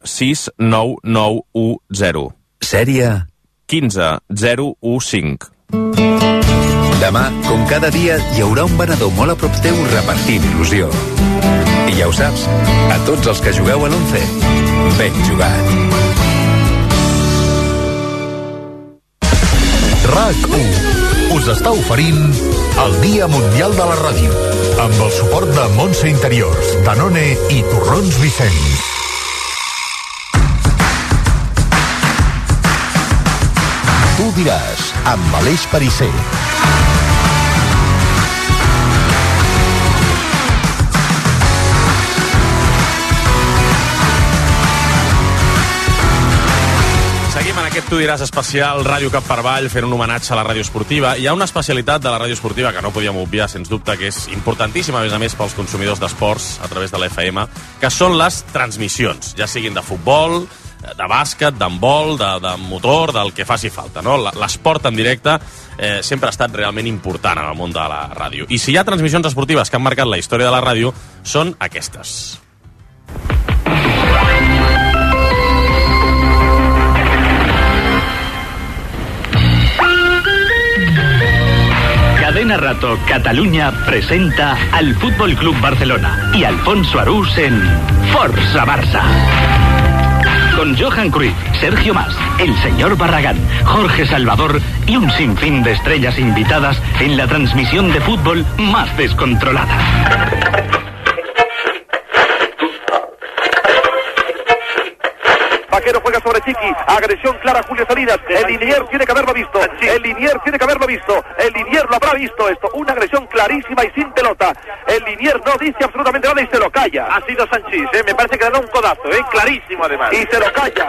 69910. Sèrie 15015. Demà, com cada dia, hi haurà un venedor molt a prop teu repartint il·lusió. I ja ho saps, a tots els que jugueu a l'11, ben jugat. RAC1 us està oferint el Dia Mundial de la Ràdio amb el suport de Montse Interiors, Danone i Torrons Vicenç. Tu diràs, amb Aleix Perisser. Seguim en aquest Tu diràs especial Ràdio Cap per Avall, fent un homenatge a la ràdio esportiva. Hi ha una especialitat de la ràdio esportiva que no podíem obviar, sens dubte, que és importantíssima, a més pels consumidors d'esports a través de la FM, que són les transmissions, ja siguin de futbol, de bàsquet, d'handbol, de motor, del que faci falta, no? L'esport en directe sempre ha estat realment important en el món de la ràdio. I si hi ha transmissions esportives que han marcat la història de la ràdio, són aquestes. Cadena Rato Cataluña presenta al Fútbol Club Barcelona y Alfonso Arús en Forza Barça. Con Johan Cruyff, Sergio Mas, el señor Barragán, Jorge Salvador y un sinfín de estrellas invitadas en la transmisión de fútbol más descontrolada. Vaquero juega sobre Chiqui, agresión clara Julio Salinas, el Linier tiene que haberlo visto, el Linier lo habrá visto esto, una agresión clarísima y sin pelota, el Linier no dice absolutamente nada y se lo calla. Ha sido Sanchís, me parece que le da un codazo, clarísimo además. Y se lo calla.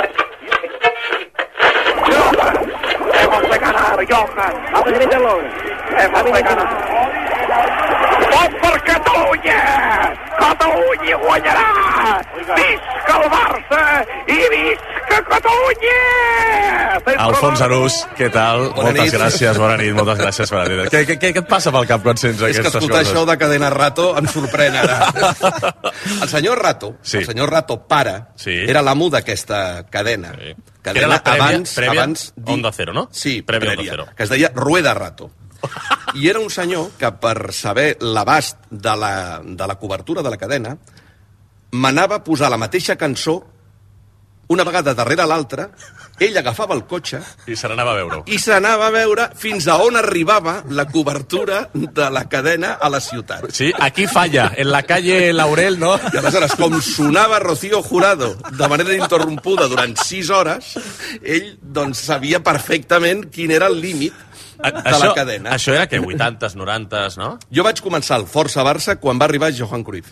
Johan, hemos de ganar, Johan. Hemos de ganar. ¡Vot per Catalunya! Catalunya guanyarà! Visca el Barça i visca Catalunya! Alfons Arús, què tal? Moltes gràcies, bona nit, moltes gràcies. Què et passa pel cap quan sents aquestes coses? És que escoltar això de Cadena Rato em sorprèn ara. El senyor Rato, el senyor Rato pare, era l'amo d'aquesta cadena. Era la prèvia Onda Cero, no? Sí, prèvia, que es deia Rueda Rato. I era un senyor que, per saber l'abast de la cobertura de la cadena, manava a posar la mateixa cançó una vegada darrere l'altra, ell agafava el cotxe i se n'anava a veure-ho. I s'anava a veure fins a on arribava la cobertura de la cadena a la ciutat. Sí, aquí falla, en la calle Laurel, no? I aleshores, com sonava Rocío Jurado de manera interrompuda durant 6 hores, ell doncs sabia perfectament quin era el límit de la cadena. Això era, què, 80s, 90s, no? Jo vaig començar el Força Barça quan va arribar Johan Cruyff.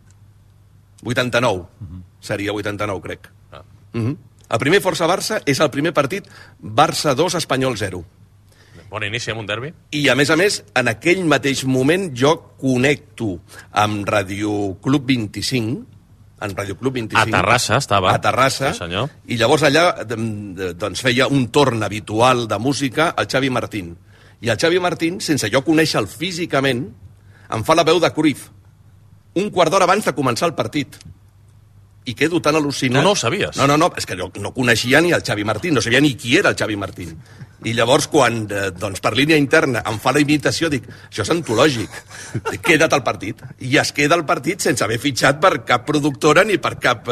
89. Seria 89, crec. El primer Força Barça és el primer partit Barça 2, Espanyol 0. Bon inici amb un derbi. I, a més, en aquell mateix moment jo connecto amb Radio Club 25, en Radio Club 25. A Terrassa estava. A Terrassa. Sí, senyor. I llavors allà doncs, feia un torn habitual de música al Xavi Martín. I el Xavi Martín, sense jo conèixer-lo físicament, em fa la veu de Cruyff. Un quart d'hora abans de començar el partit. I quedo tan al·lucinat. Tu no ho sabies? No, és que jo no coneixia ni el Xavi Martín, no sabia ni qui era el Xavi Martín. I llavors, quan, doncs, per línia interna em fa la imitació, dic, això és antològic. Queda't al partit. I es queda al partit sense haver fitxat per cap productora ni per cap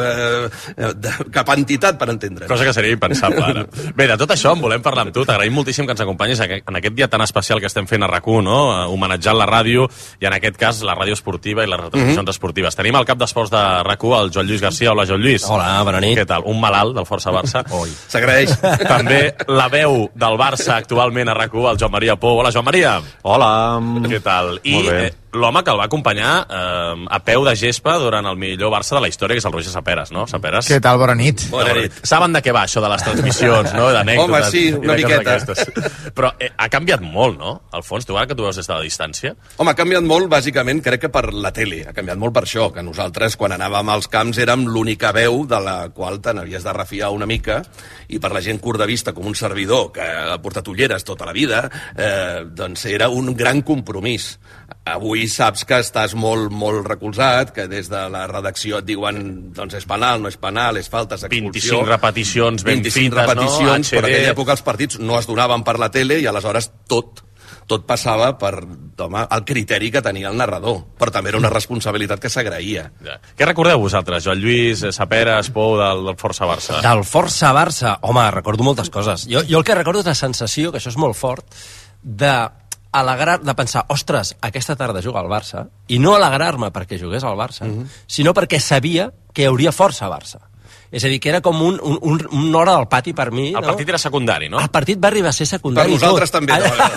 entitat, per entendre. Cosa que seria impensable, ara. Bé, de tot això en volem parlar amb tu. T'agraïm moltíssim que ens acompanyis en aquest dia tan especial que estem fent a RAC1, no? Homenatjant la ràdio, i en aquest cas la ràdio esportiva i les retransmissions esportives. Tenim el cap d'esports de RAC1, el Joan Lluís Garcia. Hola, Joan Lluís. Hola, bona nit. Què tal? Un malalt del Força Barça. S'agraeix. També la veu del Barça actualment a RAC1, el Joan Maria Pou. Hola, Joan Maria. Hola. Què tal? I l'home que el va acompanyar a peu de gespa durant el millor Barça de la història, que és el Roger Saperes, no? Saperes? Què tal? Bona nit. Bona nit. Saben de què va això de les transmissions, no? D'anècdotes. Home, sí, una miqueta. Però ha canviat molt, no? Alfons, tu ara que tu veus des de la distància. Home, ha canviat molt, bàsicament, crec que per la tele. Ha canviat molt per això, que nosaltres, quan anàvem als camps, érem l'única veu de la qual te n'havies de refiar una mica, i per la gent curt de vista, com un servidor que ha portat ulleres tota la vida, doncs era un gran compromís. Avui saps que estàs molt, molt recolzat, que des de la redacció et diuen doncs és penal, no és penal, és falta, és expulsió. 25 repeticions ben fites, 25 repeticions, no? però en aquella època els partits no es donaven per la tele i aleshores tot passava per el criteri que tenia el narrador, però també era una responsabilitat que s'agraïa. Ja. Què recordeu vosaltres, Joan Lluís, Saperes, Pou, del Força Barça? Del Força Barça? Home, recordo moltes coses. Jo el que recordo és la sensació, que això és molt fort, de pensar, ostres, aquesta tarda juga al Barça, i no alegrar-me perquè jugués al Barça, sinó perquè sabia que hi hauria força Barça. És a dir, que era com una hora del pati per mi. El partit era secundari, no? El partit va arribar a ser secundari. Per nosaltres també.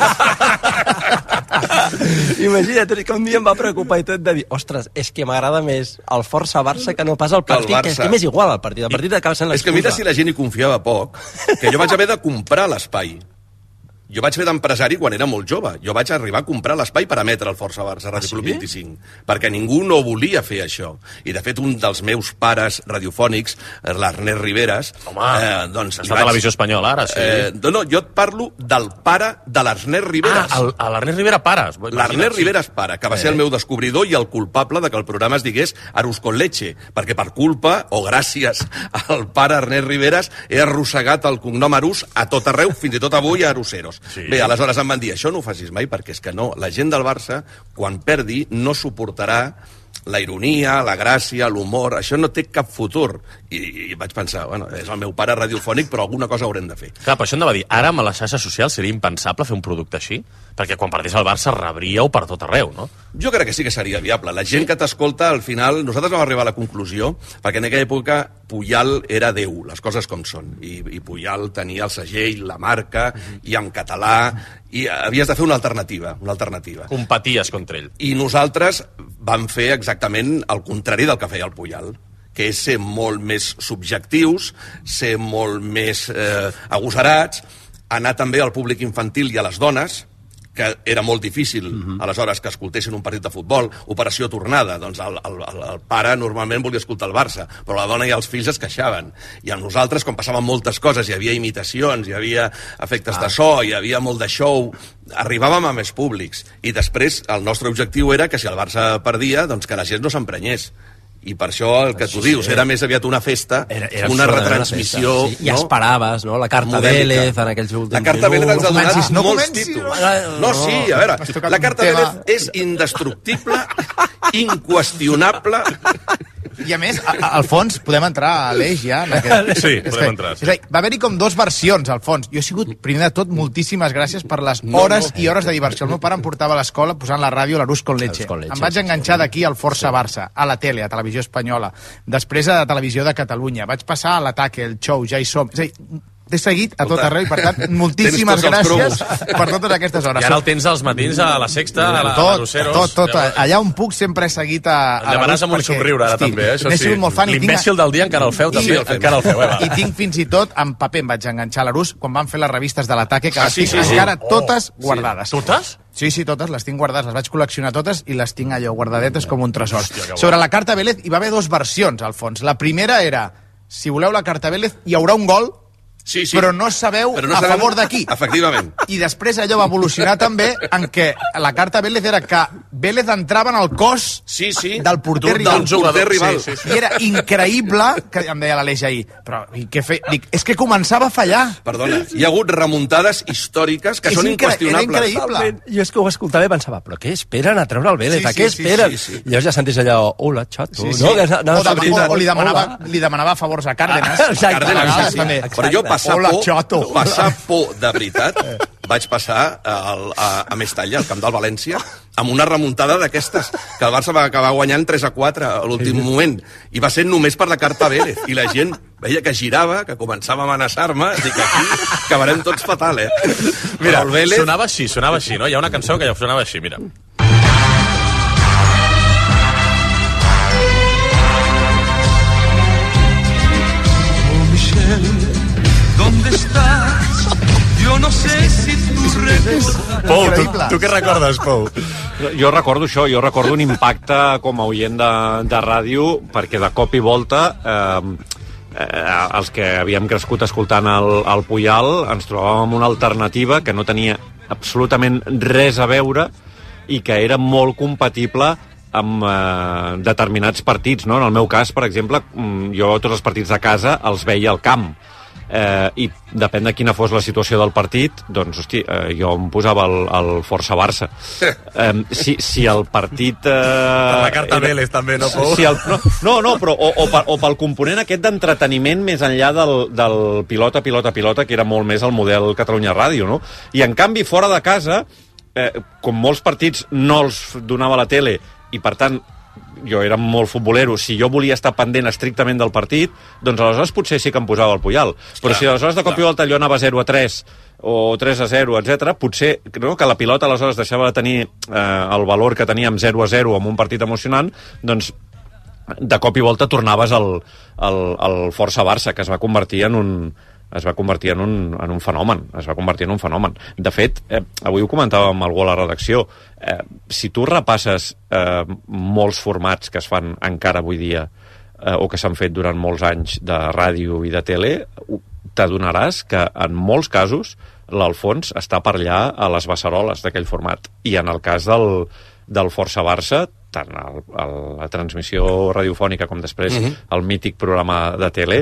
Imagina't, que un dia em va preocupar i tot de dir, ostres, és que m'agrada més el Força Barça que no pas el partit, que és que m'és igual el partit. El partit acaba sent l'excusa. És que mira si la gent hi confiava poc, que jo vaig haver de comprar l'espai. Jo vaig fer d'empresari quan era molt jove. Jo vaig arribar a comprar l'espai per emetre el Força Barça, Ràdio Club 25, perquè ningú no volia fer això. I, de fet, un dels meus pares radiofònics, l'Ernest Riveras... Home, doncs és la televisió espanyola, ara, sí. No, jo et parlo del pare de l'Ernest Riveras. L'Ernest Rivera pare. L'Ernest Riveras pare, que va ser el meu descobridor i el culpable de que el programa es digués Arús con leche, perquè per culpa, o gràcies al pare Ernest Riveras, he arrossegat el cognom Arús a tot arreu, fins i tot avui a Arúseros. Sí. Bé, aleshores em van dir, això no ho facis mai, perquè és que no, la gent del Barça, quan perdi, no suportarà la ironia, la gràcia, l'humor, això no té cap futur. I vaig pensar, bueno, és el meu pare radiofònic, però alguna cosa haurem de fer. Clar, però això em va dir, ara amb les xarxes socials seria impensable fer un producte així? Perquè quan perdés el Barça rebríeu per tot arreu, no? Jo crec que sí que seria viable. La gent que t'escolta, al final, nosaltres vam arribar a la conclusió, perquè en aquella època Puyal era Déu, les coses com són. I Puyal tenia el segell, la marca, i en català, i havies de fer una alternativa. Competies contra ell. I nosaltres vam fer exactament el contrari del que feia el Puyal, que és ser molt més subjectius, ser molt més agosarats, anar també al públic infantil i a les dones, que era molt difícil, aleshores, que escoltessin un partit de futbol, operació tornada, doncs el pare normalment volia escoltar el Barça, però la dona i els fills es queixaven. I amb nosaltres, com passaven moltes coses, hi havia imitacions, hi havia efectes de so, hi havia molt de show, arribàvem a més públics. I després el nostre objectiu era que si el Barça perdia, doncs que la gent no s'emprenyés. I per això el que tu dius, era més aviat una festa, una retransmissió... I esperaves, no? La carta Vélez en aquells últims minuts. La carta Vélez ens ha donat molts títols. No, sí, a veure, la carta Vélez és indestructible, inqüestionable... I a més, al fons, podem entrar a l'eix ja? Sí, podem entrar. És a dir, va haver-hi com dues versions, al fons. Jo he sigut, primer de tot, moltíssimes gràcies per les hores i hores de diversió. El meu pare em portava a l'escola posant la ràdio l'Arús con Leche. Em vaig enganxar d'aquí al Força Barça, a la tele, a Televisió Espanyola, després a la Televisió de Catalunya. Vaig passar a l'Ataque, el Show, Ja hi som. És a dir, t'he seguit a tot arreu i, per tant, moltíssimes gràcies per totes aquestes hores. I ara el tens als matins a la Sexta, a la Roseros... Tot. Allà on puc sempre he seguit a Llevaràs amb un somriure, ara, també, això sí. N'he sigut molt fan. L'imbècil del dia encara el feu, també. Encara el feu, I tinc fins i tot, en paper, em vaig enganxar a l'Arús quan van fer les revistes de l'Ataque, que les tinc encara totes guardades. Totes? Sí, totes, les tinc guardades, les vaig col·leccionar totes i les tinc allò guardadetes com un tresor. Sobre la carta Vélez hi va haver dues versions, al fons. La primera era, si voleu la carta Vélez, hi haurà un gol, però no sabeu a favor de qui. Efectivament. I després allò va evolucionar també en què la carta Vélez era que Vélez entrava en el cos del porter rival. I era increïble, que em deia l'Aleix ahir, però què fer? Dic, és que començava a fallar. Perdona, hi ha hagut remuntades històriques que són inqüestionables. Era increïble. Jo és que ho escoltava i pensava, però què esperen a treure el Vélez? A què esperen? I llavors ja sentis allò, hola, xato. O li demanava favors a Cárdenas. Però jo passar por de veritat vaig passar a Mestalla, al camp del València, amb una remuntada d'aquestes, que el Barça va acabar guanyant 3-4 a l'últim moment, i va ser només per la carta Vélez, i la gent veia que girava, que començava a amenaçar-me, dic, aquí acabarem tots fatal, Mira, sonava així, no? Hi ha una cançó que ja sonava així, mira. ¿Dónde estás? Yo no sé si tú recuerdas... Pou, tu què recordes, Pou? Jo recordo això, jo recordo un impacte com a oient de ràdio, perquè de cop i volta els que havíem crescut escoltant el Puyal ens trobàvem amb una alternativa que no tenia absolutament res a veure i que era molt compatible amb determinats partits, no? En el meu cas, per exemple, jo tots els partits de casa els veia al camp. I depèn de quina fos la situació del partit, doncs, hosti, jo em posava el Força Barça. Si el partit... Per la carta Vélez, també, no, Pou? No, però o pel component aquest d'entreteniment més enllà del pilota, que era molt més el model Catalunya Ràdio, no? I, en canvi, fora de casa, com molts partits no els donava la tele, i, per tant, jo era molt futbolero, si jo volia estar pendent estrictament del partit, doncs aleshores potser sí que em posava el Puyal. Però si aleshores de cop i volta allò anava 0-3 o 3-0, etc., potser que la pilota aleshores deixava de tenir el valor que tenia amb 0-0 en un partit emocionant, doncs de cop i volta tornaves al Força Barça, que es va convertir en un fenomen. De fet, avui ho comentàvem amb algú a la redacció, si tu repasses molts formats que es fan encara avui dia o que s'han fet durant molts anys de ràdio i de tele, t'adonaràs que en molts casos l'Alfons està per allà a les beceroles d'aquell format. I en el cas del Força Barça, tant a la transmissió radiofònica com després el mític programa de tele,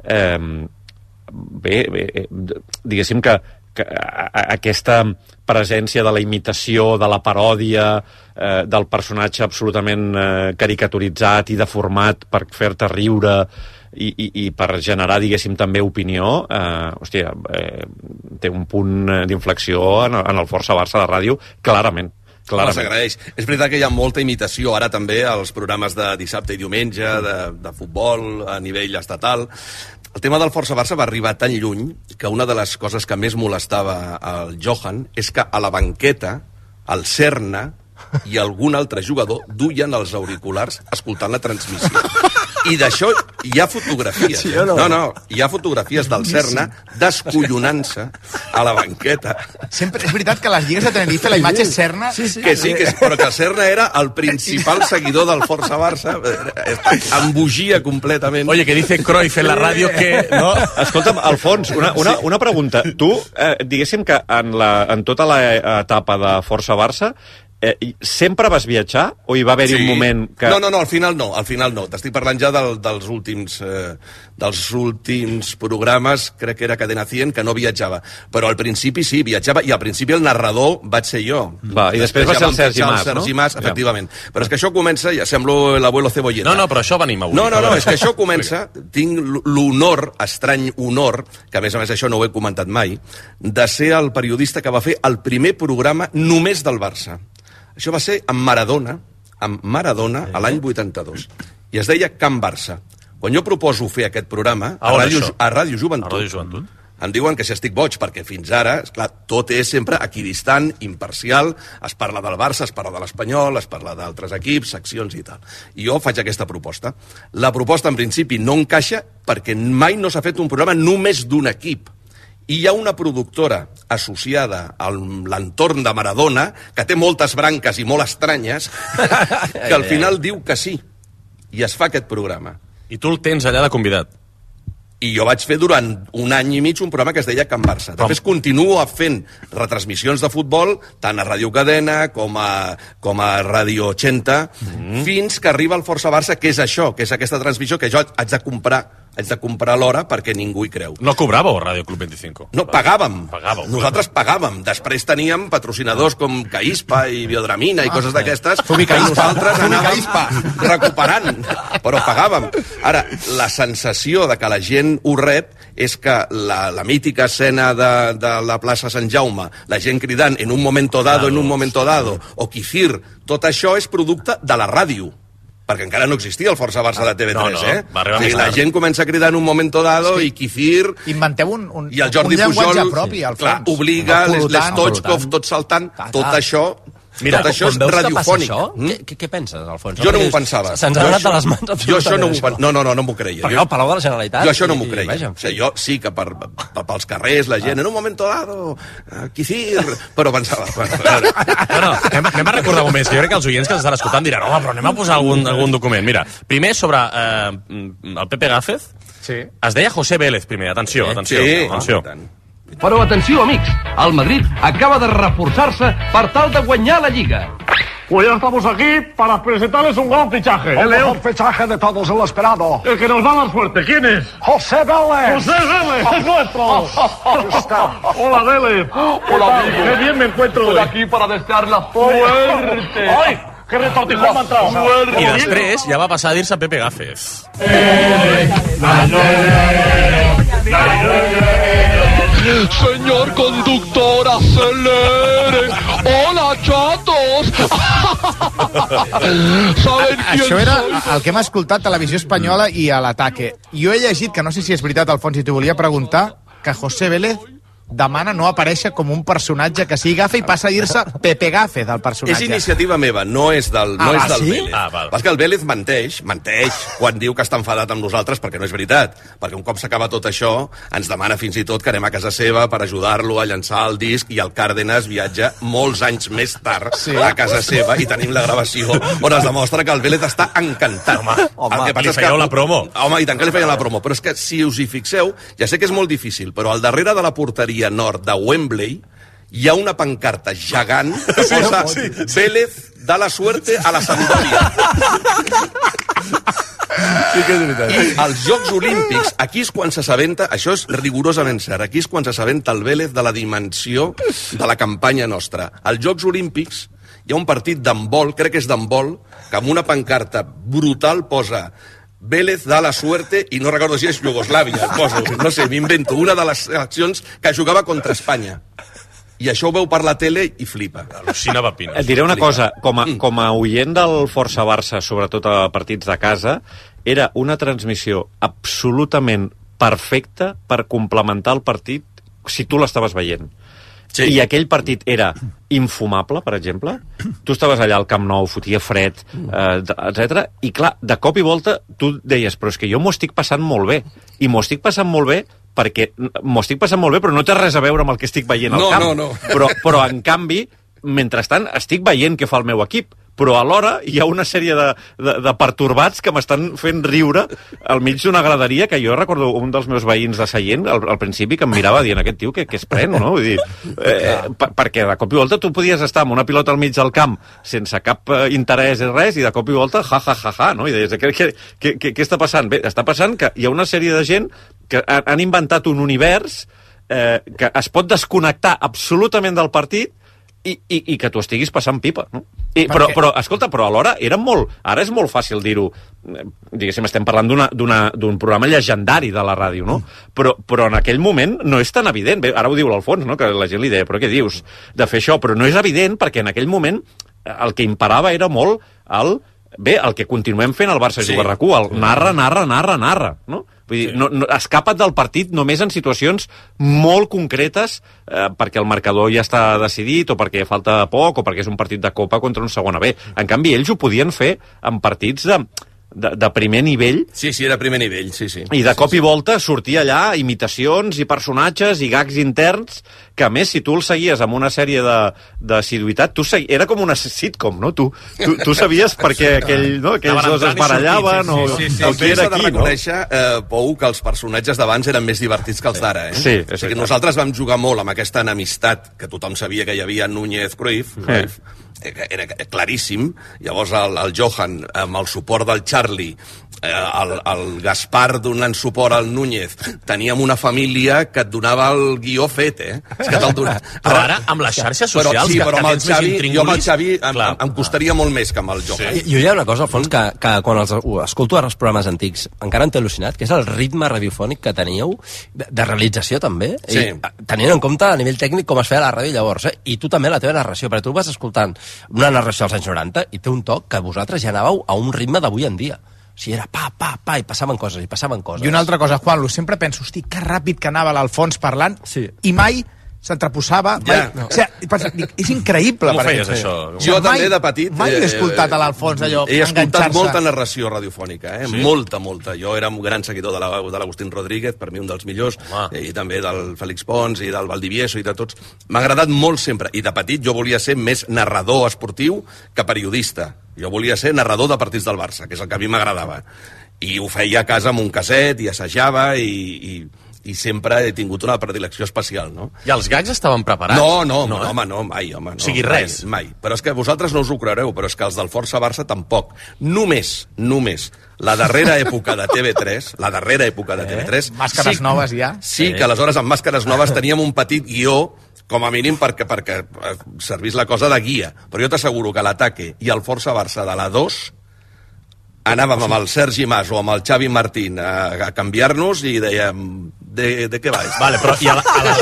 diguéssim que aquesta presència de la imitació, de la paròdia, del personatge absolutament caricaturitzat i deformat per fer-te riure i per generar, diguéssim, també opinió, té un punt d'inflexió en el Força Barça de ràdio, clarament. S'agraeix. És veritat que hi ha molta imitació ara també als programes de dissabte i diumenge, de futbol a nivell estatal. El tema del Força Barça va arribar tan lluny que una de les coses que més molestava al Johan és que a la banqueta, el Serna i algun altre jugador duien els auriculars escoltant la transmissió. I d'això hi ha fotografies. Sí o no? No, hi ha fotografies del Serna descollonant-se a la banqueta. Sempre és veritat que a les lligues de Tenerife la imatge és Serna... Que sí, però que el Serna era el principal seguidor del Força Barça. Embogia completament. Oye, que dice Cruyff en la ràdio que... No? Escolta'm, Alfons, una pregunta. Tu, diguéssim que en tota l'etapa de Força Barça, sempre vas viatjar o hi va haver-hi un moment que... No, al final no. T'estic parlant ja dels últims programes, crec que era Cadena 100, que no viatjava. Però al principi sí, viatjava, i al principi el narrador vaig ser jo. I després va ser el Sergi Mas, no? Sergi Mas, efectivament. Però és que això comença, ja semblo l'abuelo Cebolleta. No, però això venim avui. No, és que això comença, tinc l'honor, estrany honor, que a més això no ho he comentat mai, de ser el periodista que va fer el primer programa només del Barça. Això va ser amb Maradona a l'any 82. I es deia Camp Barça. Quan jo proposo fer aquest programa a Ràdio Joventut, em diuen que si estic boig, perquè fins ara, esclar, tot és sempre equidistant, imparcial, es parla del Barça, es parla de l'Espanyol, es parla d'altres equips, seccions i tal. I jo faig aquesta proposta. La proposta, en principi, no encaixa perquè mai no s'ha fet un programa només d'un equip. I hi ha una productora associada a l'entorn de Maradona, que té moltes branques i molt estranyes, que al final diu que sí, i es fa aquest programa. I tu el tens allà de convidat? I jo vaig fer durant un any i mig un programa que es deia Can Barça. Després continuo fent retransmissions de futbol, tant a Ràdio Cadena com a Ràdio 80, fins que arriba el Força Barça, que és això, que és aquesta transmissió que jo haig de comprar l'hora perquè ningú hi creu. No cobràveu Ràdio Club 25? No, pagàvem. Nosaltres pagàvem. Després teníem patrocinadors com Caispa i Biodramina i coses d'aquestes, que nosaltres anàvem recuperant, però pagàvem. Ara, la sensació de que la gent ho rep és que la mítica escena de la plaça Sant Jaume, la gent cridant en un momento dado, o Kifir, tot això és producte de la ràdio. Perquè encara no existia el Força Barça de TV3, va arribar més la tard. gent comença a cridar en un momento dado, i Kifir... Inventeu i el Jordi Pujol propi, al fons. Obliga les Stoichkov, tot saltant, tot això... Mira, tot això és radiofònic. Què penses, Alfons? Jo no m'ho pensava. Se'ns ha anat de les mans absolutament. No m'ho creia. Perquè al Palau de la Generalitat... Jo això no m'ho creia. Jo sí que pels carrers la gent, en un momento dado, Kifir... Però pensava... No, anem a recordar moments, que jo crec que els oients que ens estan escoltant diran home, però anem a posar algun document. Mira, primer sobre el Pepe Gáfez, es deia José Vélez primer, atenció. Però atenció, amics, el Madrid acaba de reforçar-se per tal de guanyar la Lliga. Pues ya estamos aquí para presentarles un gran fichaje. El mejor fichaje de todos, el esperado. El que nos da más fuerte. ¿Quién es? ¡José Vélez! ¡José Vélez! ¡Es nuestro! Hola, Vélez. Hola, amigo. Qué bien me encuentro hoy. Estoy aquí para desear la suerte. ¡Ay! ¡Qué retortijón me ha entrado! I després ja va passar a dir-se Pepe Gáfez. Señor conductor, acelere. Hola, chatos. Això era el que hem escoltat a Televisió Espanyola i a l'Ataque. Jo he llegit, que no sé si és veritat, Alfons, i t'ho volia preguntar, que José Vélez demana no aparèixer com un personatge que sigui Gafe i passa a dir-se Pepe Gáfez, el personatge. És iniciativa meva, no és del Vélez. És que el Vélez menteix quan diu que està enfadat amb nosaltres, perquè no és veritat. Perquè un cop s'acaba tot això, ens demana fins i tot que anem a casa seva per ajudar-lo a llançar el disc, i el Cárdenas viatja molts anys més tard a casa seva i tenim la gravació on es demostra que el Vélez està encantat. Home, li fèieu la promo. Home, i tant que li feien la promo. Però és que si us hi fixeu, ja sé que és molt difícil, però al darrere de la porteria nord de Wembley hi ha una pancarta gegant que posa Vélez da la suerte a la Sampdoria. Sí que és veritat. I als Jocs Olímpics, aquí és quan s'assabenta, això és rigorosament cert, aquí és quan s'assabenta el Vélez de la dimensió de la campanya nostra. Als Jocs Olímpics hi ha un partit d'handbol, crec que és d'handbol, que amb una pancarta brutal posa Vélez da la suerte, i no recordo si és Iugoslàvia, no sé, m'invento, una de les seleccions que jugava contra Espanya. I això ho veu per la tele i flipa. Al·lucina Pepino. Et diré una cosa, com a oient del Força Barça, sobretot a partits de casa, era una transmissió absolutament perfecta per complementar el partit si tu l'estaves veient. i aquell partit era infumable, per exemple, tu estaves allà al Camp Nou, fotia fred, etc. I clar, de cop i volta tu deies, però és que jo m'ho estic passant molt bé, i m'ho estic passant molt bé perquè m'ho estic passant molt bé, però no té res a veure amb el que estic veient al camp. No. Però en canvi, mentrestant, estic veient què fa el meu equip, però alhora hi ha una sèrie de pertorbats que m'estan fent riure al mig d'una graderia, que jo recordo un dels meus veïns de Sallent al principi que em mirava dient, aquest tio que es pren, no? Vull dir, perquè de cop i volta tu podies estar amb una pilota al mig del camp sense cap interès i res, i de cop i volta ja, no? I deies, què està passant? Bé, està passant que hi ha una sèrie de gent que han inventat un univers que es pot desconnectar absolutament del partit i que tu estiguis passant pipa, no? Però, escolta, però alhora era molt... Ara és molt fàcil dir-ho. Diguéssim, estem parlant d'un programa llegendari de la ràdio, no? Però en aquell moment no és tan evident. Bé, ara ho diu l'Alfons, no? Que la gent li deia, però què dius de fer això? Però no és evident perquè en aquell moment el que imperava era molt el que continuem fent al Barça Juga RAC1, el narra, no? Vull dir, no, escapa't del partit només en situacions molt concretes perquè el marcador ja està decidit o perquè falta poc o perquè és un partit de Copa contra un segona B. En canvi, ells ho podien fer en partits de primer nivell. Sí, era primer nivell, sí. I de cop i volta sortia allà imitacions i personatges i gags interns que, a més, si tu el seguies amb una sèrie d'assiduïtat, era com una sitcom, no? Tu sabies per què aquells dos es barallaven o qui era qui, no? De reconèixer, Pou, que els personatges d'abans eren més divertits que els d'ara, eh? Sí. O sigui, nosaltres vam jugar molt amb aquesta enemistat que tothom sabia que hi havia Núñez Cruyff, era claríssim. Llavors el Johan, amb el suport del Charlie, el Gaspar donant suport al Núñez, teníem una família que et donava el guió fet, És que te'l donava. Però ara, amb les xarxes socials, però amb el Xavi, jo amb el Xavi em costaria molt més que amb el Johan. Jo hi ha una cosa, Alfons, que quan escolto els programes antics encara em té al·lucinat, que és el ritme radiofònic que teníeu, de realització també, tenint en compte a nivell tècnic com es feia la ràdio llavors, i tu també la teva narració, perquè tu vas escoltant una narració als anys 90 i té un toc que vosaltres ja anàveu a un ritme d'avui en dia. O sigui, era pa, i passaven coses. I una altra cosa, Juanlu, sempre penso, hosti, que ràpid que anava l'Alfons parlant, i mai s'entreposava. O sigui, és increïble. Com ho feies, això? Jo també, de petit... Mai he escoltat a l'Alfons allò, he escoltat molta narració radiofònica, molta. Jo era un gran seguidor de l'Agustín Rodríguez, per mi un dels millors, i també del Félix Pons i del Valdivieso i de tots. M'ha agradat molt sempre. I de petit jo volia ser més narrador esportiu que periodista. Jo volia ser narrador de partits del Barça, que és el que a mi m'agradava. I ho feia a casa amb un casset, i assajava, i sempre he tingut una predilecció especial, no? I els gags estaven preparats? No, mai. O sigui, res? Mai. Però és que vosaltres no us ho creureu, però és que els del Força Barça tampoc. Només la darrera època de TV3, Màscares noves ja? Sí, que aleshores amb màscares noves teníem un petit guió, com a mínim perquè servís la cosa de guia. Però jo t'asseguro que l'Ataque i el Força Barça de la 2 anàvem amb el Sergi Mas o amb el Xavi Martín a canviar-nos i dèiem, de què va? Vale, però i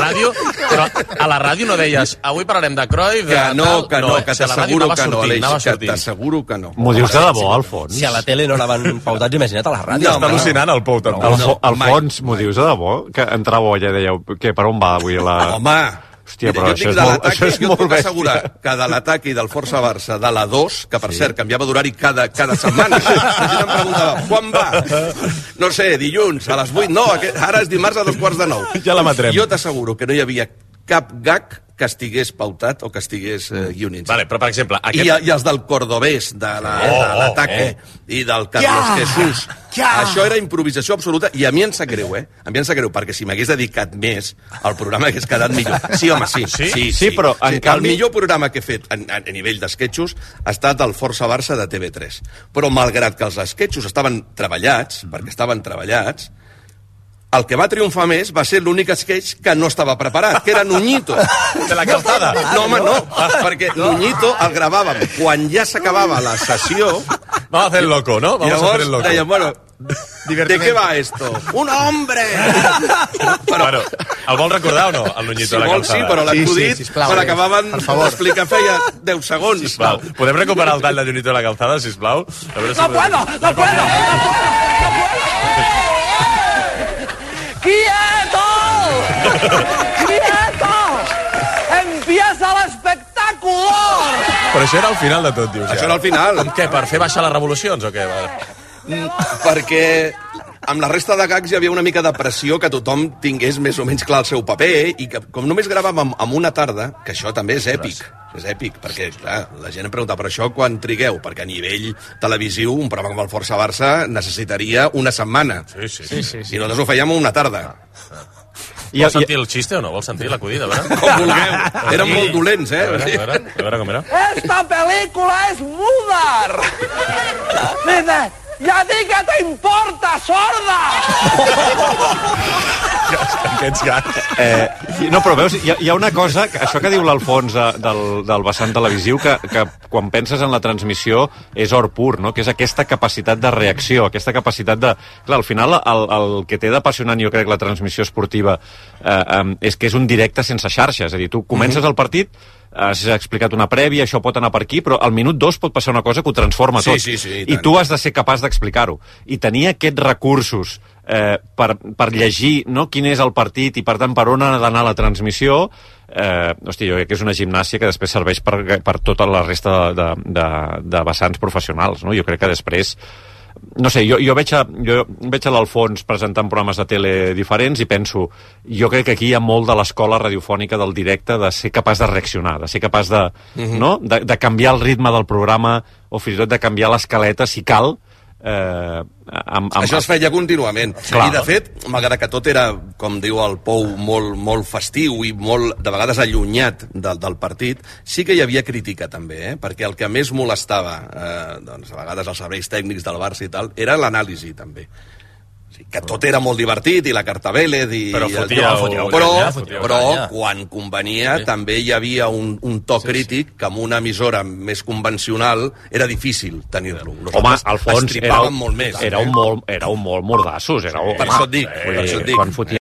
a la ràdio no deies, avui parlarem de Cruyff... Que t'asseguro que no. M'ho dius de debò, Alfons? Si a la tele no anaven pautats, imagina't a la ràdio. Està al·lucinant el Pou, també. Alfons, m'ho dius de debò? Que entràveu allà i dèieu, per on va avui la... Home... Hòstia, però això és molt bèstia. Assegurar que de l'Ataque i del Força Barça de la 2, que per cert canviava d'horari cada setmana, la gent em preguntava, quan va? No sé, dilluns, a les 8, no, ara és dimarts a 8:45. Ja la matrem. Jo t'asseguro que no hi havia cap gag que estigués pautat o que estigués guionitzat. Vale, però, per exemple... I els del Cordobès, de l'Ataque, i del Carlos Jesús. Això era improvisació absoluta, i a mi em sap greu, A mi em sap greu, perquè si m'hagués dedicat més, el programa hagués quedat millor. Sí, home, sí. Sí, però en canvi... El millor programa que he fet a nivell d'esquetxos ha estat el Força Barça de TV3. Però malgrat que els esquetxos estaven treballats, el que va triomfar més va ser l'únic sketch que no estava preparat, que era Nuñito. De la calzada? No, home, no, perquè Nuñito el gravàvem quan ja s'acabava la sessió. Vamos a hacer el loco, ¿no? Llavors dèiem, bueno, ¿de qué va esto? ¡Un hombre! Bueno, el vol recordar o no, el Nuñito de la calzada? Sí, però l'acudit, quan acabaven d'explicar feia 10 segons. Sisplau, podem recuperar el tall de Nuñito de la calzada, sisplau? No puedo! ¡Quieto! ¡Quieto! ¡En Però això era al final de tot, dius. Això era al final. Com què, per fer baixar les revolucions o què? Perquè amb la resta de gags hi havia una mica de pressió que tothom tingués més o menys clar el seu paper i que com només gravàvem en una tarda, que això també és èpic. És èpic, perquè clar, la gent em pregunta per això quan trigueu, perquè a nivell televisiu un programa com el Força Barça necessitaria una setmana. Sí. I nosaltres ho fèiem en una tarda. Vols sentir el xiste o no? Vols sentir l'acudida? Com vulgueu. Eren molt dolents, A veure com era. Esta película es muda. Dice, ¡ya a ti que te importa, sorda! Aquests gats. No, però veus, hi ha una cosa, això que diu l'Alfons del vessant televisiu, que quan penses en la transmissió és or pur, no? Que és aquesta capacitat de reacció, aquesta capacitat de... Clar, al final el que té d'apassionant, jo crec, la transmissió esportiva és que és un directe sense xarxa, és a dir, tu comences el partit, has explicat una prèvia, això pot anar per aquí, però al minut 2 pot passar una cosa que ho transforma tot. Sí, I tu has de ser capaç d'explicar-ho. I tenir aquests recursos per llegir, no, quin és el partit i, per tant, per on ha d'anar la transmissió, hòstia, jo crec que és una gimnàsia que després serveix per tota la resta de vessants professionals, no? Jo crec que després... No sé, jo veig a l'Alfons presentant programes de tele diferents i penso, jo crec que aquí hi ha molt de l'escola radiofònica del directe de ser capaç de reaccionar, de ser capaç de canviar el ritme del programa o fins i tot de canviar l'escaleta si cal. Això es feia contínuament. Clar. I de fet, malgrat que tot era, com diu el Pou, molt festiu i molt, de vegades, allunyat del partit, sí que hi havia crítica també, perquè el que més molestava doncs, a vegades els serveis tècnics del Barça i tal, era l'anàlisi també. Que tot era molt divertit, i la carta Vélez... Però quan convenia també hi havia un to crític que amb una emissora més convencional era difícil tenir-lo. Home, Alfons estripàvem molt més. Éreu molt mordassos. Per això et dic. Quan fotia